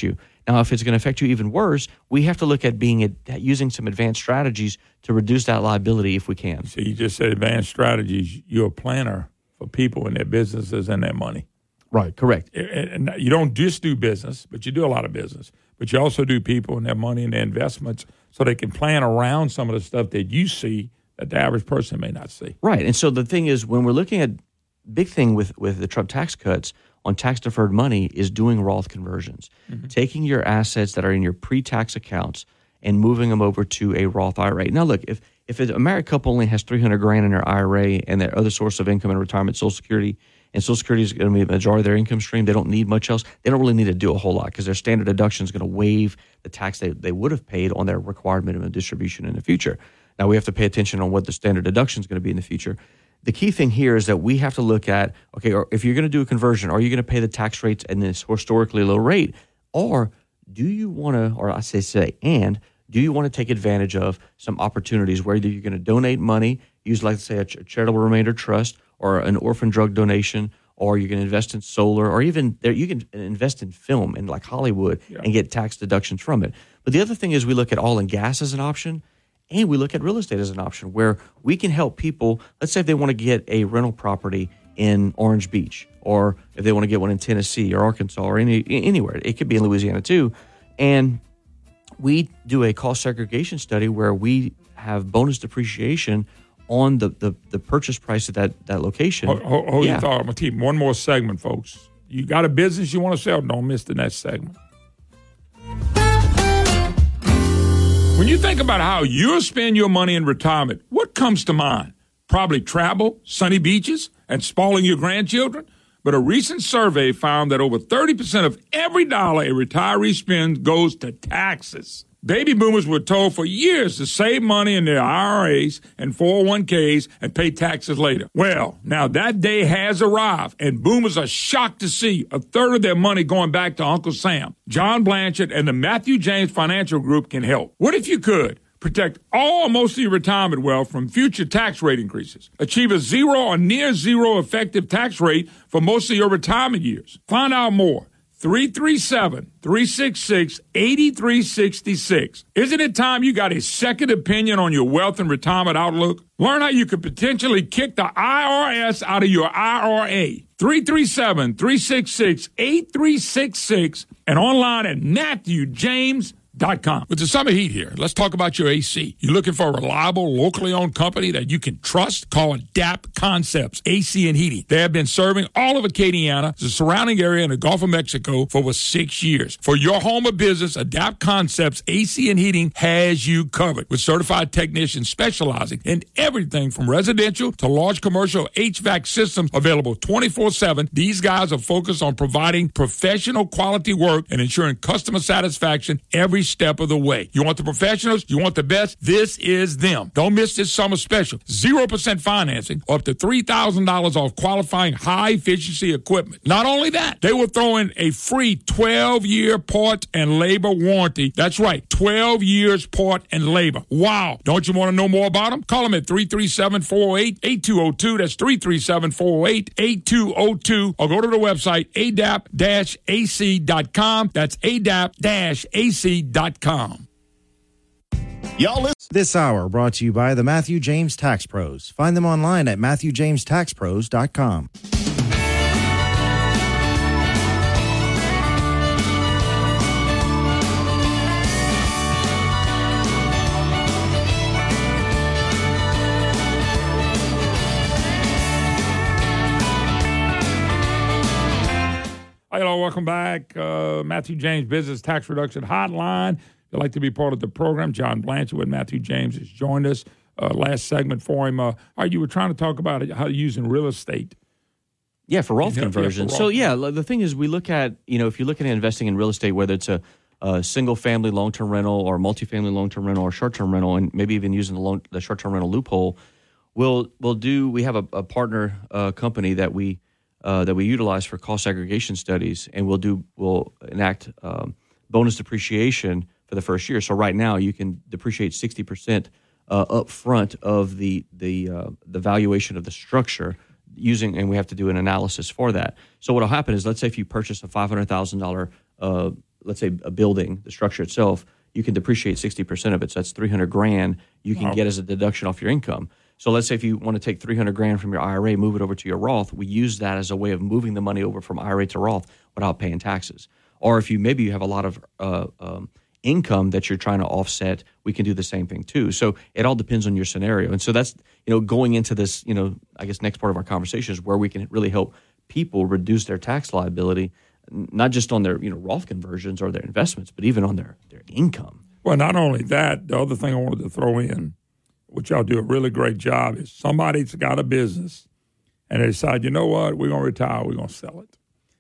Now, if it's going to affect you even worse, we have to look at being at using some advanced strategies to reduce that liability if we can. So you just said advanced strategies. You're a planner for people and their businesses and their money. Right, correct. And you don't just do business, but you do a lot of business. But you also do people and their money and their investments so they can plan around some of the stuff that you see that the average person may not see. Right. And so the thing is, when we're looking at big thing with, with the Trump tax cuts on tax-deferred money is doing Roth conversions, mm-hmm. taking your assets that are in your pre-tax accounts and moving them over to a Roth I R A. Now, look, if if a married couple only has three hundred grand in their I R A and their other source of income in retirement, Social Security, and Social Security is going to be the majority of their income stream, they don't need much else. They don't really need to do a whole lot because their standard deduction is going to waive the tax they, they would have paid on their required minimum distribution in the future. Now, we have to pay attention on what the standard deduction is going to be in the future. The key thing here is that we have to look at, okay, or if you're going to do a conversion, are you going to pay the tax rates at this historically low rate? Or do you want to, or I say say, and do you want to take advantage of some opportunities where either you're going to donate money, use like say a charitable remainder trust or an orphan drug donation, or you can invest in solar, or even there you can invest in film and like Hollywood yeah. and get tax deductions from it. But the other thing is we look at oil and gas as an option. And we look at real estate as an option where we can help people. Let's say if they want to get a rental property in Orange Beach, or if they want to get one in Tennessee or Arkansas or any anywhere. It could be in Louisiana too. And we do a cost segregation study where we have bonus depreciation on the, the, the purchase price of that, that location. Hold, hold, hold yeah. your thought. I'm going to keep one more segment, folks. You got a business you want to sell? Don't miss the next segment. When you think about how you'll spend your money in retirement, what comes to mind? Probably travel, sunny beaches, and spoiling your grandchildren. But a recent survey found that over thirty percent of every dollar a retiree spends goes to taxes. Baby boomers were told for years to save money in their I R As and four oh one k's and pay taxes later. Well, now that day has arrived, and boomers are shocked to see a third of their money going back to Uncle Sam. John Blanchard and the Matthew James Financial Group can help. What if you could protect all or most of your retirement wealth from future tax rate increases? Achieve a zero or near zero effective tax rate for most of your retirement years. Find out more. three three seven, three six six, eight three six six. Isn't it time you got a second opinion on your wealth and retirement outlook? Learn how you could potentially kick the I R S out of your I R A. three three seven, three six six, eight three six six and online at matthew james dot com. With the summer heat here, let's talk about your A C. You're looking for a reliable, locally owned company that you can trust? Call Adapt Concepts A C and Heating. They have been serving all of Acadiana, the surrounding area, and the Gulf of Mexico for over six years. For your home or business, Adapt Concepts A C and Heating has you covered with certified technicians specializing in everything from residential to large commercial H V A C systems available twenty-four seven. These guys are focused on providing professional quality work and ensuring customer satisfaction every step of the way. You want the professionals? You want the best? This is them. Don't miss this summer special. zero percent financing, up to three thousand dollars off qualifying high-efficiency equipment. Not only that, they will throw in a free twelve-year part and labor warranty. That's right, twelve years part and labor. Wow. Don't you want to know more about them? Call them at three three seven, four oh eight, eight two oh two. That's three three seven, four oh eight, eight two oh two. Or go to the website, A D A P A C dot com. That's A D A P A C dot com. Y'all listen. This hour brought to you by the Matthew James Tax Pros. Find them online at matthew james tax pros dot com. Hi, hello, welcome back. Uh, Matthew James Business Tax Reduction Hotline. If you'd like to be part of the program, John Blanchard with Matthew James has joined us. Uh, last segment for him. Uh, all right, you were trying to talk about how to use in real estate. Yeah, for Roth Yeah, conversion. yeah, for So, Roth. yeah, the thing is we look at, you know, if you're looking at investing in real estate, whether it's a, a single-family long-term rental or multifamily long-term rental or short-term rental, and maybe even using the, loan, the short-term rental loophole, we'll, we'll do, we have a, a partner uh, company that we Uh, that we utilize for cost segregation studies, and we'll do we'll enact um, bonus depreciation for the first year. So right now, you can depreciate sixty percent uh, up front of the the uh, the valuation of the structure using, and we have to do an analysis for that. So what'll happen is, let's say if you purchase a five hundred thousand dollar uh, let's say a building, the structure itself, you can depreciate sixty percent of it. So that's three hundred grand you can Wow. get as a deduction off your income. So let's say if you want to take three hundred grand from your I R A, move it over to your Roth, we use that as a way of moving the money over from I R A to Roth without paying taxes. Or if you maybe you have a lot of uh, um, income that you're trying to offset, we can do the same thing too. So it all depends on your scenario. And so that's, you know, going into this, you know, I guess next part of our conversation is where we can really help people reduce their tax liability, not just on their, you know, Roth conversions or their investments, but even on their, their income. Well, not only that, the other thing I wanted to throw in, which y'all do a really great job, is somebody's got a business and they decide, you know what, we're going to retire, we're going to sell it.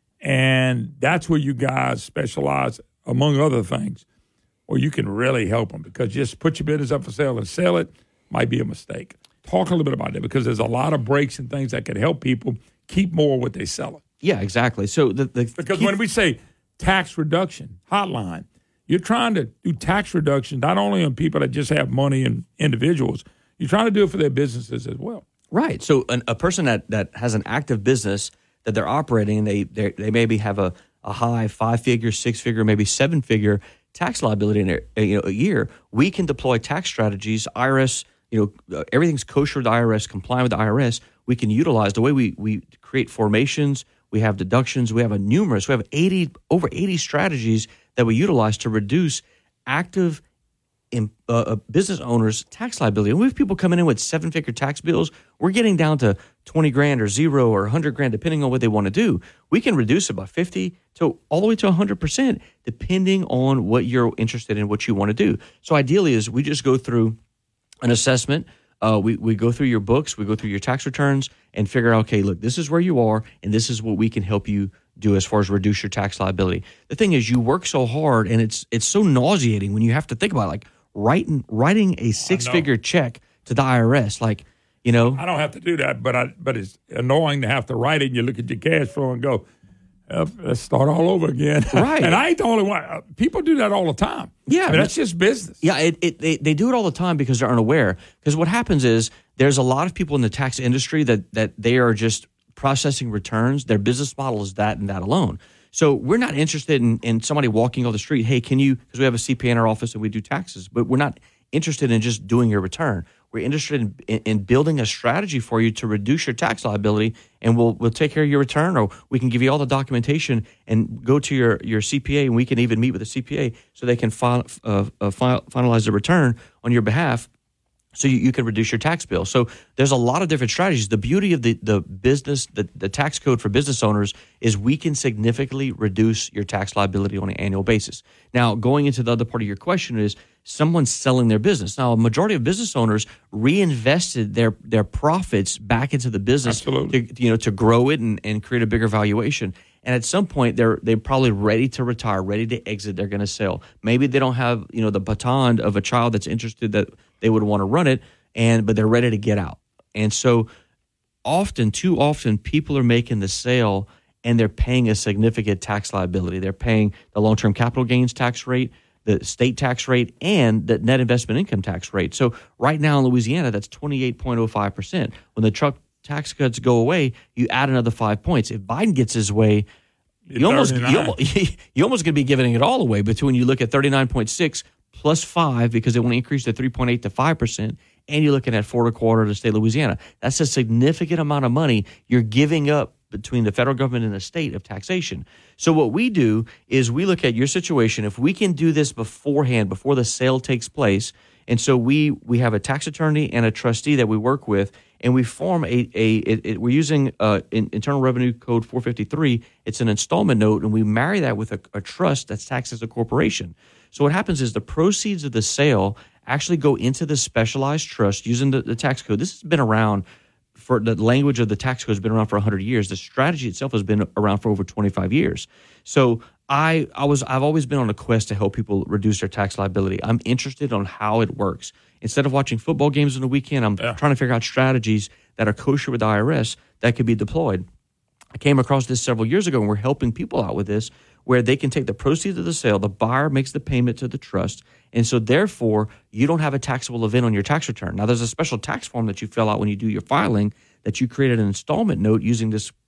And that's where you guys specialize, among other things, where you can really help them, because just put your business up for sale and sell it might be a mistake. Talk a little bit about that, because there's a lot of breaks and things that can help people keep more of what they sell it. Yeah, exactly. So the, the Because key- when we say tax reduction hotline, you're trying to do tax reduction not only on people that just have money and individuals, you're trying to do it for their businesses as well. Right. So an, a person that, that has an active business that they're operating, and they they they maybe have a, a high five-figure, six-figure, maybe seven-figure tax liability in a, you know, a year, we can deploy tax strategies. I R S, you know, uh, everything's kosher with the I R S, compliant with the I R S. We can utilize the way we we create formations. We have deductions. We have a numerous. We have eighty over eighty strategies that we utilize to reduce active in, uh, business owners' tax liability. And we have people coming in with seven-figure tax bills. We're getting down to twenty grand or zero or one hundred grand, depending on what they want to do. We can reduce it by fifty to all the way to one hundred percent, depending on what you're interested in, what you want to do. So ideally is we just go through an assessment. Uh, we, we go through your books, we go through your tax returns and figure out, okay, look, this is where you are, and this is what we can help you do as far as reduce your tax liability. The thing is, you work so hard, and it's it's so nauseating when you have to think about it, like writing writing a six-figure check to the I R S, like, you know. I don't have to do that, but I but it's annoying to have to write it, and you look at your cash flow and go, uh, let's start all over again. Right. And I ain't the only one. Uh, People do that all the time. Yeah. I mean, that's just business. Yeah, it, it, they, they do it all the time because they're unaware. Because what happens is there's a lot of people in the tax industry that that they are just processing returns. Their business model is that and that alone. So we're not interested in, in somebody walking off the street, hey, can you, because we have a C P A in our office and we do taxes, but we're not interested in just doing your return. We're interested in, in, in building a strategy for you to reduce your tax liability, and we'll we'll take care of your return, or we can give you all the documentation and go to your, your C P A, and we can even meet with the C P A so they can file, uh, uh, file, finalize the return on your behalf, so you, you can reduce your tax bill. So there's a lot of different strategies. The beauty of the, the business, the, the tax code for business owners is we can significantly reduce your tax liability on an annual basis. Now, going into the other part of your question is someone's selling their business. Now, a majority of business owners reinvested their their profits back into the business to, you know, to grow it and, and create a bigger valuation. And at some point, they're they're probably ready to retire, ready to exit. They're going to sell. Maybe they don't have, you know, the baton of a child that's interested that they would want to run it, and but they're ready to get out. And so, often, too often, people are making the sale and they're paying a significant tax liability. They're paying the long-term capital gains tax rate, the state tax rate, and the net investment income tax rate. So right now in Louisiana, that's twenty-eight point oh five percent. When the truck tax cuts go away, you add another five points. If Biden gets his way, you almost, you almost you almost going to be giving it all away. Between you look at thirty-nine point six plus five, because they want to increase to three point eight to five percent, and you're looking at four and a quarter to the state of Louisiana. That's a significant amount of money you're giving up between the federal government and the state of taxation. So what we do is we look at your situation. If we can do this beforehand, before the sale takes place, and so we we have a tax attorney and a trustee that we work with, and we form a a it, it, we're using uh, in, Internal Revenue Code four fifty-three. It's an installment note, and we marry that with a, a trust that's taxed as a corporation. So what happens is the proceeds of the sale actually go into the specialized trust using the, the tax code. This has been around. For the language of the tax code has been around for one hundred years. The strategy itself has been around for over twenty-five years. So I, I was, I've always been on a quest to help people reduce their tax liability. I'm interested on how it works. Instead of watching football games on the weekend, I'm yeah. trying to figure out strategies that are kosher with the I R S that could be deployed. I came across this several years ago, and we're helping people out with this, where they can take the proceeds of the sale, the buyer makes the payment to the trust, and so therefore you don't have a taxable event on your tax return. Now, there's a special tax form that you fill out when you do your filing that you created an installment note using this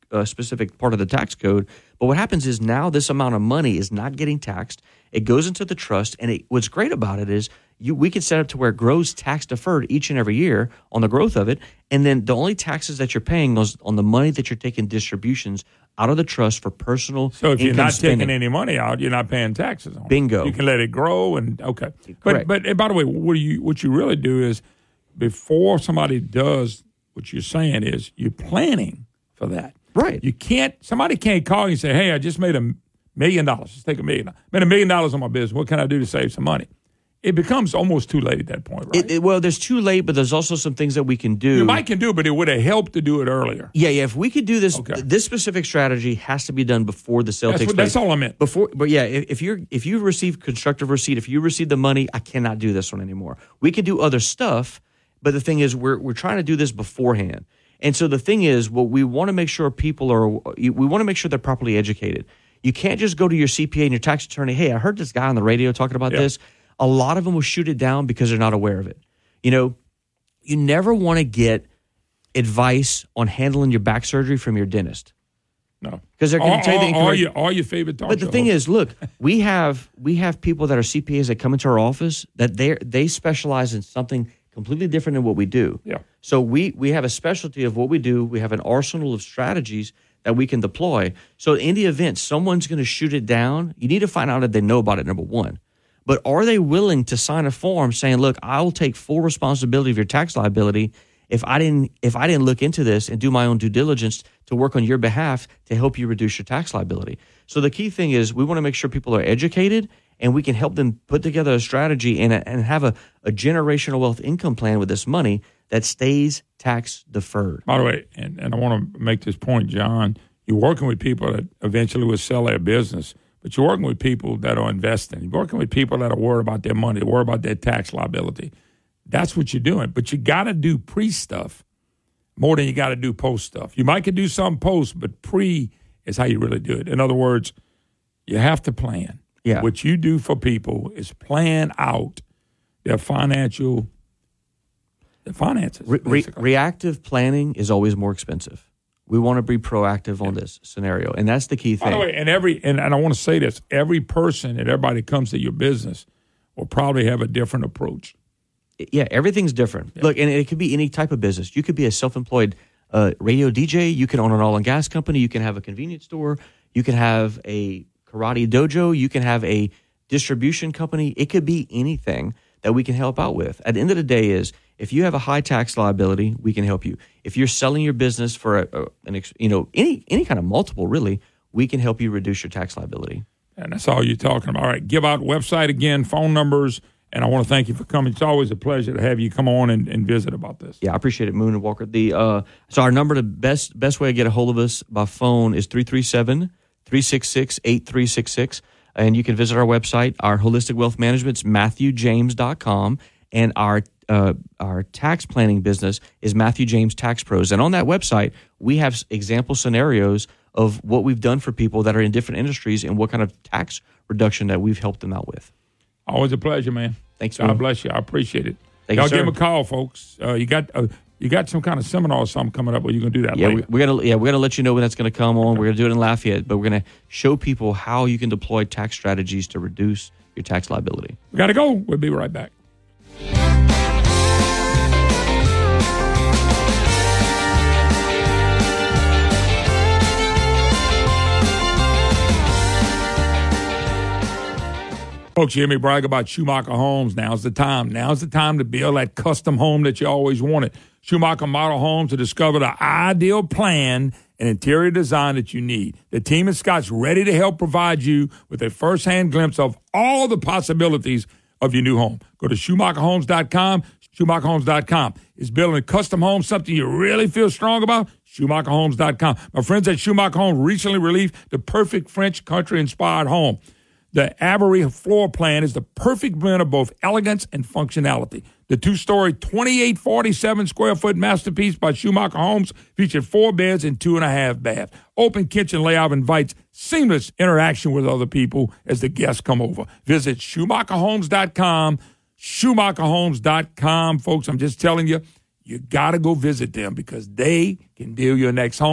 uh, specific part of the tax code. But what happens is now this amount of money is not getting taxed. It goes into the trust, and it, what's great about it is you we can set it to where it grows tax deferred each and every year on the growth of it, and then the only taxes that you're paying is on the money that you're taking distributions out of the trust for personal. So if you're income not spending. taking any money out, you're not paying taxes on it. Bingo. You can let it grow and okay. Correct. But but and by the way, what you what you really do is before somebody does what you're saying is you're planning for that. Right. You can't somebody can't call you and say, "Hey, I just made a million dollars. Let's take a million. Made a million dollars on my business. What can I do to save some money?" It becomes almost too late at that point, right? It, it, well, there's too late, but there's also some things that we can do. You might can do, but it would have helped to do it earlier. Yeah, yeah. If we could do this, Okay. this specific strategy has to be done before the sale That's takes what- place. that's all I meant. Before, but yeah, if, if you're if you receive constructive receipt, if you receive the money, I cannot do this one anymore. We can do other stuff, but the thing is, we're we're trying to do this beforehand. And so the thing is, what we want to make sure people are, we want to make sure they're properly educated. You can't just go to your C P A and your tax attorney. Hey, I heard this guy on the radio talking about Yeah. this. A lot of them will shoot it down because they're not aware of it. You know, you never want to get advice on handling your back surgery from your dentist. No, because they're going to tell you the all incorrect. your all your favorite talk But the show thing hosts. is, look, we have we have people that are C P As that come into our office that they they specialize in something completely different than what we do. Yeah. So we we have a specialty of what we do. We have an arsenal of strategies that we can deploy. So in the event someone's going to shoot it down, you need to find out if they know about it. Number one. But are they willing to sign a form saying, "Look, I will take full responsibility of your tax liability if I didn't if I didn't look into this and do my own due diligence to work on your behalf to help you reduce your tax liability." So the key thing is we want to make sure people are educated and we can help them put together a strategy and, and have a, a generational wealth income plan with this money that stays tax deferred. By the way, and, and I want to make this point, John, you're working with people that eventually will sell their business, but you're working with people that are investing. You're working with people that are worried about their money, worried about their tax liability. That's what you're doing. But you got to do pre-stuff more than you got to do post-stuff. You might could do some post, but pre is how you really do it. In other words, you have to plan. Yeah. What you do for people is plan out their financial their finances. Re- re- reactive planning is always more expensive. We want to be proactive on this scenario, and that's the key thing. By the way, and every and, and I want to say this: every person and everybody that comes to your business will probably have a different approach. Yeah, everything's different. Yeah. Look, and it could be any type of business. You could be a self-employed uh, radio D J. You can own an oil and gas company. You can have a convenience store. You can have a karate dojo. You can have a distribution company. It could be anything that we can help out with. At the end of the day is, if you have a high tax liability, we can help you. If you're selling your business for a, a, an, you know, any any kind of multiple, really, we can help you reduce your tax liability. And that's all you're talking about. All right, give out website again, phone numbers, and I want to thank you for coming. It's always a pleasure to have you come on and, and visit about this. Yeah, I appreciate it, Moon and Walker. The uh, so our number, the best best way to get a hold of us by phone is three three seven, three six six, eight three six six. And you can visit our website. Our Holistic Wealth Management's matthew james dot com, and our uh, our tax planning business is Matthew James Tax Pros. And on that website, we have example scenarios of what we've done for people that are in different industries and what kind of tax reduction that we've helped them out with. Always a pleasure, man. Thanks, God man. bless you. I appreciate it. Thank Y'all you, sir. give them a call, folks. Uh, you got uh, you got some kind of seminar or something coming up where you're going to do that Yeah, later. we, we're gonna yeah we're gonna let you know when that's gonna come on. We're gonna do it in Lafayette, but we're gonna show people how you can deploy tax strategies to reduce your tax liability. We got to go. We'll be right back. Folks, you hear me brag about Schumacher Homes. Now's the time. Now's the time to build that custom home that you always wanted. Schumacher Model Homes to discover the ideal plan and interior design that you need. The team at Scott's ready to help provide you with a first-hand glimpse of all the possibilities of your new home. Go to Schumacher Homes dot com. Schumacher Homes dot com. Is building a custom home something you really feel strong about? Schumacher Homes dot com. My friends at Schumacher Homes recently released the perfect French country-inspired home. The Avery floor plan is the perfect blend of both elegance and functionality. The two-story, twenty-eight forty-seven square foot masterpiece by Schumacher Homes featured four beds and two and a half baths. Open kitchen layout invites seamless interaction with other people as the guests come over. Visit Schumacher Homes dot com. Schumacher Homes dot com, folks. I'm just telling you, you got to go visit them because they can build your next home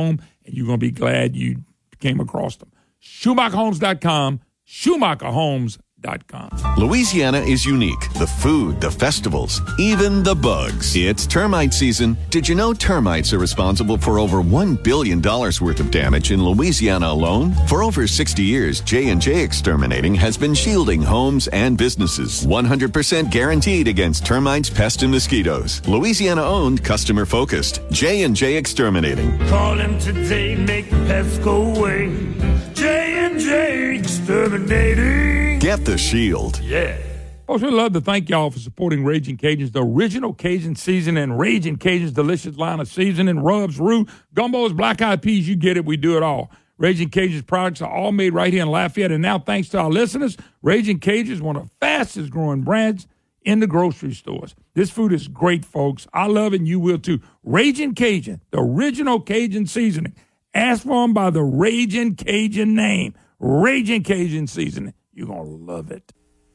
and you're going to be glad you came across them. Schumacher Homes dot com, Schumacher Homes dot com. Louisiana is unique. The food, the festivals, even the bugs. It's termite season. Did you know termites are responsible for over one billion dollars worth of damage in Louisiana alone? For over sixty years, J and J Exterminating has been shielding homes and businesses. one hundred percent guaranteed against termites, pests, and mosquitoes. Louisiana-owned, customer-focused. J and J Exterminating. Call him today, make the pests go away. J and J Exterminating. Get the shield. Yeah. Folks, we'd love to thank y'all for supporting Raging Cajuns, the original Cajun season and Raging Cajuns delicious line of seasoning, rubs, roux, gumbos, black-eyed peas. You get it. We do it all. Raging Cajuns products are all made right here in Lafayette. And now, thanks to our listeners, Raging Cajuns is one of the fastest growing brands in the grocery stores. This food is great, folks. I love it, and you will too. Raging Cajun, the original Cajun seasoning. Ask for them by the Raging Cajun name. Raging Cajun seasoning. You're going to love it.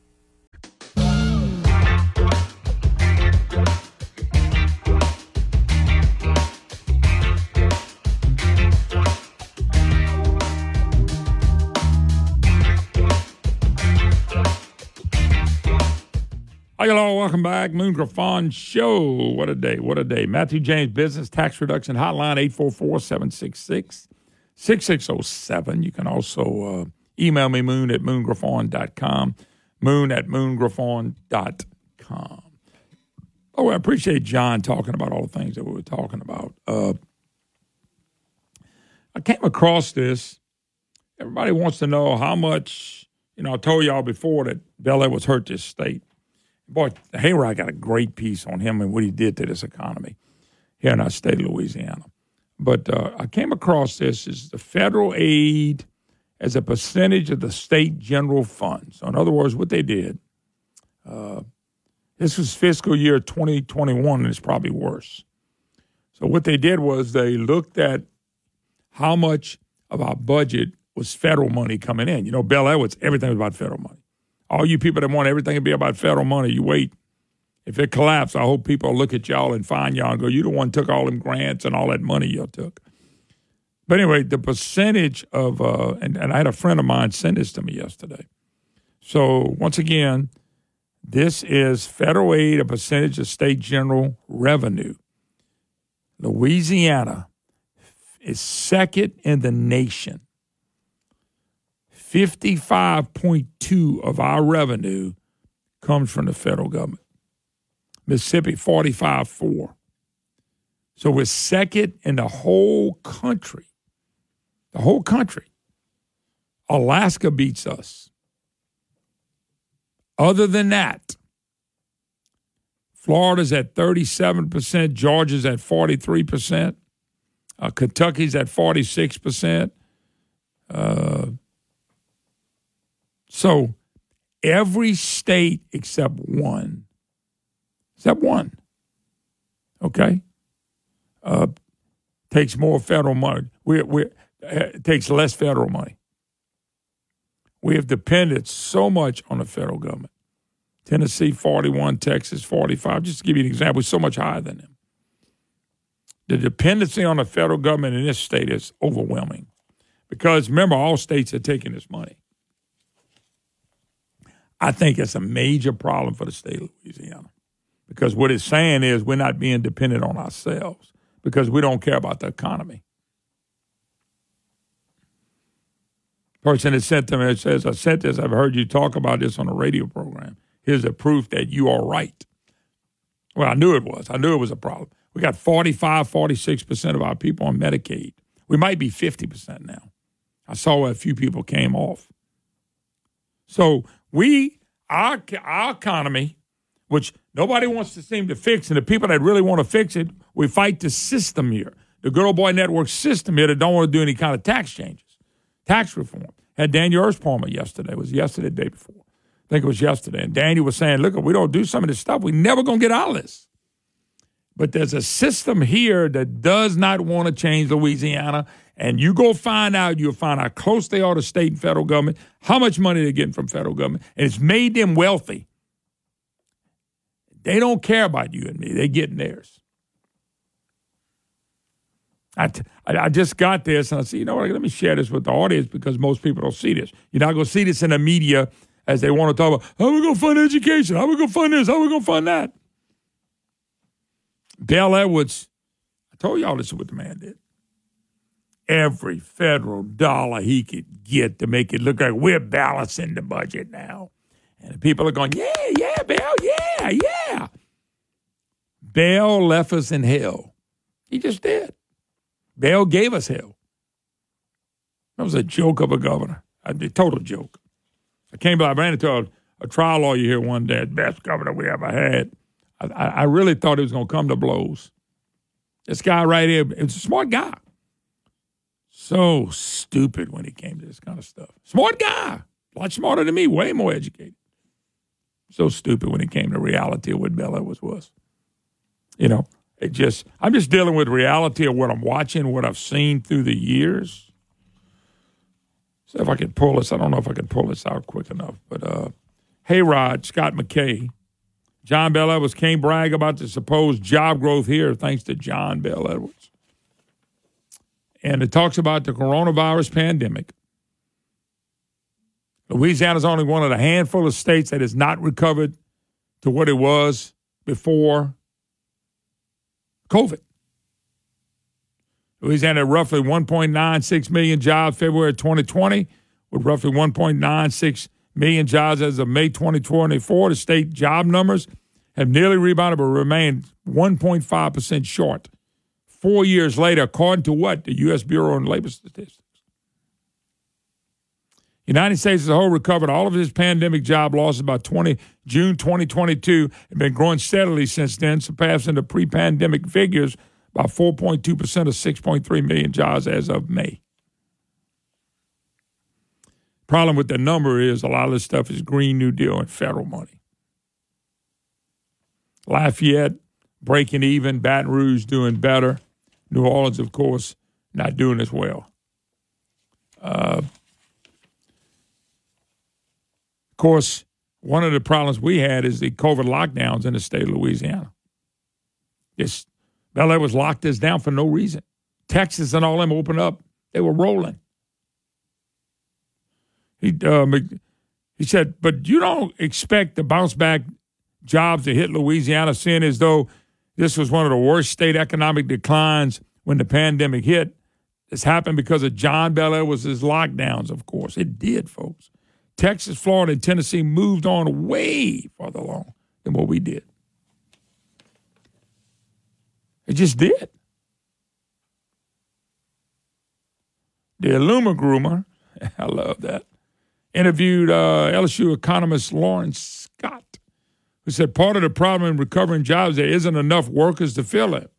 Hi, hello, welcome back. Moon Griffon Show. What a day, what a day. Matthew James Business Tax Reduction Hotline, eight four four, seven six six, six six zero seven. You can also uh, email me, moon at moon griffon dot com, moon at moon griffon dot com. Oh, I appreciate John talking about all the things that we were talking about. Uh, I came across this. Everybody wants to know how much, you know, I told y'all before that Bel Air was hurt this state. Boy, Hayride got a great piece on him and what he did to this economy here in our state of Louisiana. But uh, I came across this as the federal aid as a percentage of the state general fund. So in other words, what they did, uh, this was fiscal year twenty twenty-one, and it's probably worse. So what they did was they looked at how much of our budget was federal money coming in. You know, Bel Air was everything was about federal money. All you people that want everything to be about federal money, you wait. If it collapses, I hope people look at y'all and find y'all and go, you the one took all them grants and all that money y'all took. But anyway, the percentage of, uh, and, and I had a friend of mine send this to me yesterday. So once again, this is federal aid, a percentage of state general revenue. Louisiana is second in the nation. fifty-five point two of our revenue comes from the federal government. Mississippi, forty-five point four. So we're second in the whole country. The whole country. Alaska beats us. Other than that, Florida's at thirty-seven percent, Georgia's at forty-three percent, uh, Kentucky's at forty-six percent. Uh, so every state except one, except one, okay, uh, takes more federal money. We we uh, takes less federal money. We have depended so much on the federal government. Tennessee, forty-one, Texas, forty-five. Just to give you an example, it's so much higher than them. The dependency on the federal government in this state is overwhelming. Because, remember, all states are taking this money. I think it's a major problem for the state of Louisiana. Because what it's saying is we're not being dependent on ourselves because we don't care about the economy. Person that sent to me, it says, I sent this, I've heard you talk about this on a radio program. Here's a proof that you are right. Well, I knew it was. I knew it was a problem. We got forty-five, forty-six percent of our people on Medicaid. We might be fifty percent now. I saw a few people came off. So we, our, our economy, which nobody wants to seem to fix, and the people that really want to fix it, we fight the system here. The Good Old Boy Network system here that don't want to do any kind of tax changes, tax reform. Had Daniel Erspalmer yesterday. It was yesterday, the day before. I think it was yesterday. And Daniel was saying, look, if we don't do some of this stuff, we're never going to get out of this. But there's a system here that does not want to change Louisiana. And you go find out, you'll find how close they are to state and federal government, how much money they're getting from federal government. And it's made them wealthy. They don't care about you and me. They're getting theirs. I, t- I just got this, and I said, you know what, let me share this with the audience because most people don't see this. You're not going to see this in the media as they want to talk about, how are we going to fund education? How are we going to fund this? How are we going to fund that? Bell Edwards, I told y'all this is what the man did. Every federal dollar he could get to make it look like we're balancing the budget now. And the people are going, yeah, yeah, Bell, yeah, yeah. Bell left us in hell. He just did. Bell gave us hell. That was a joke of a governor. A total joke. I came by, I ran into a, a trial lawyer here one day, best governor we ever had. I, I really thought it was going to come to blows. This guy right here, it's a smart guy. So stupid when it came to this kind of stuff. Smart guy. A lot smarter than me, way more educated. So stupid when it came to reality of what Bell Edwards was. You know, it just, I'm just dealing with reality of what I'm watching, what I've seen through the years. So if I can pull this, I don't know if I can pull this out quick enough, but uh, Hayrod, Scott McKay, John Bell Edwards can't brag about the supposed job growth here thanks to John Bell Edwards. And it talks about the coronavirus pandemic. Louisiana is only one of the handful of states that has not recovered to what it was before COVID. Louisiana had roughly one point nine six million jobs February twenty twenty, with roughly one point nine six million jobs as of May twenty twenty-four. The state job numbers have nearly rebounded but remain one point five percent short. Four years later, according to what? The U S Bureau of Labor Statistics. The United States as a whole recovered all of its pandemic job losses by June twenty twenty-two and been growing steadily since then, surpassing the pre-pandemic figures by four point two percent of six point three million jobs as of May. Problem with the number is a lot of this stuff is Green New Deal and federal money. Lafayette breaking even, Baton Rouge doing better. New Orleans, of course, not doing as well. Uh, of course, one of the problems we had is the COVID lockdowns in the state of Louisiana. Yes, Bell Edwards locked us down for no reason. Texas and all them opened up. They were rolling. He uh, he said, but you don't expect the bounce back jobs to hit Louisiana, seeing as though this was one of the worst state economic declines when the pandemic hit. This happened because of John Bell Edwards' lockdowns, of course. It did, folks. Texas, Florida, and Tennessee moved on way farther along than what we did. It just did. The Illuma Groomer, I love that, interviewed uh, L S U economist Lawrence Scott, who said part of the problem in recovering jobs, there isn't enough workers to fill it.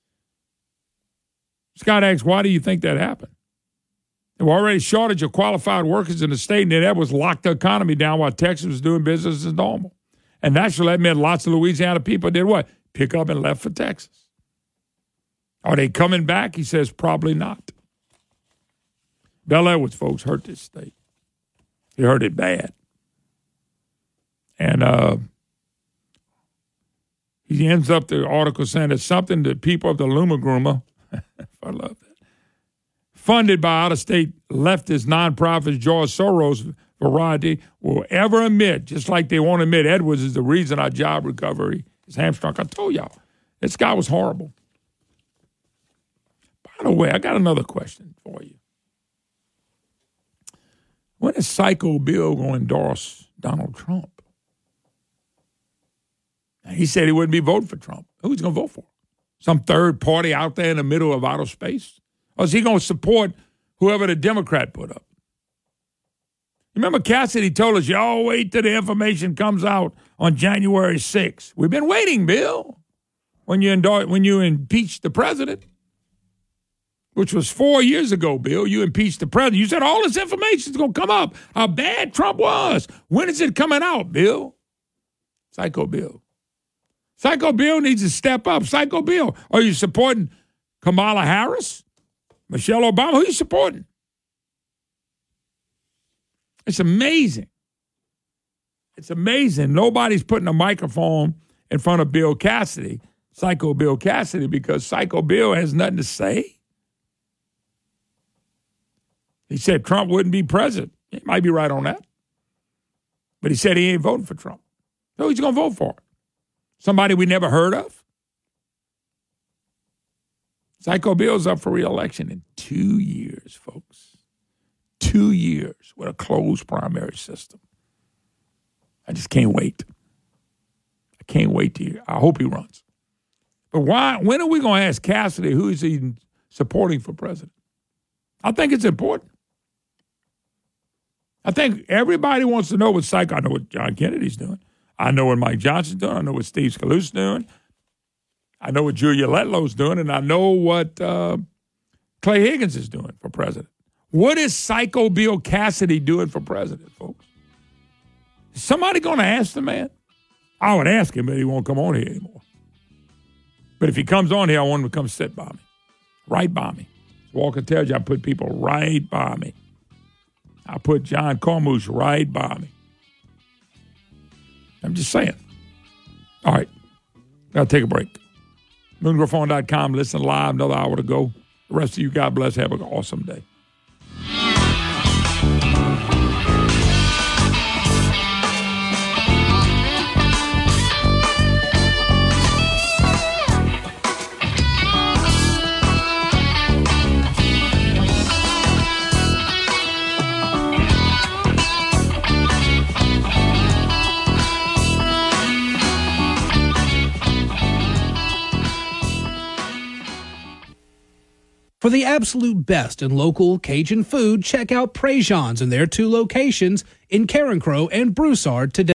Scott asked, why do you think that happened? There were already a shortage of qualified workers in the state, and that was locked the economy down while Texas was doing business as normal. And naturally, that meant lots of Louisiana people did what? Pick up and left for Texas. Are they coming back? He says probably not. Bell Edwards, folks, hurt this state. He hurt it bad. And uh, he ends up the article saying it's something that people of the Illuma Groomer, I love that, funded by out-of-state leftist nonprofits George Soros variety, will ever admit, just like they won't admit Edwards is the reason our job recovery is hamstrung. I told y'all, this guy was horrible. By the way, I got another question for you. When is Psycho Bill going to endorse Donald Trump? He said he wouldn't be voting for Trump. Who's he going to vote for? Some third party out there in the middle of outer space? Or is he going to support whoever the Democrat put up? Remember Cassidy told us, y'all wait till the information comes out on January sixth. We've been waiting, Bill, when you endorse, when you impeached the president, which was four years ago, Bill. You impeached the president. You said all this information is going to come up, how bad Trump was. When is it coming out, Bill? Psycho Bill. Psycho Bill needs to step up. Psycho Bill. Are you supporting Kamala Harris? Michelle Obama? Who are you supporting? It's amazing. It's amazing. Nobody's putting a microphone in front of Bill Cassidy, Psycho Bill Cassidy, because Psycho Bill has nothing to say. He said Trump wouldn't be president. He might be right on that. But he said he ain't voting for Trump. So he's going to vote for it. Somebody we never heard of. Psycho Bill's up for re-election in two years, folks. Two years with a closed primary system. I just can't wait. I can't wait to hear. I hope he runs. But why? When are we going to ask Cassidy who is he supporting for president? I think it's important. I think everybody wants to know what Psycho. I know what John Kennedy's doing. I know what Mike Johnson's doing. I know what Steve Scalise doing. I know what Julia Letlow's doing, and I know what uh, Clay Higgins is doing for president. What is Psycho Bill Cassidy doing for president, folks? Is somebody going to ask the man? I would ask him, but he won't come on here anymore. But if he comes on here, I want him to come sit by me, right by me. Walker tells you I put people right by me. I put John Cornbush right by me. I'm just saying. All right. Got to take a break. moon grove phone dot com. Listen live. Another hour to go. The rest of you, God bless. Have an awesome day. For the absolute best in local Cajun food, check out Prejean's in their two locations in Carencro and Broussard today.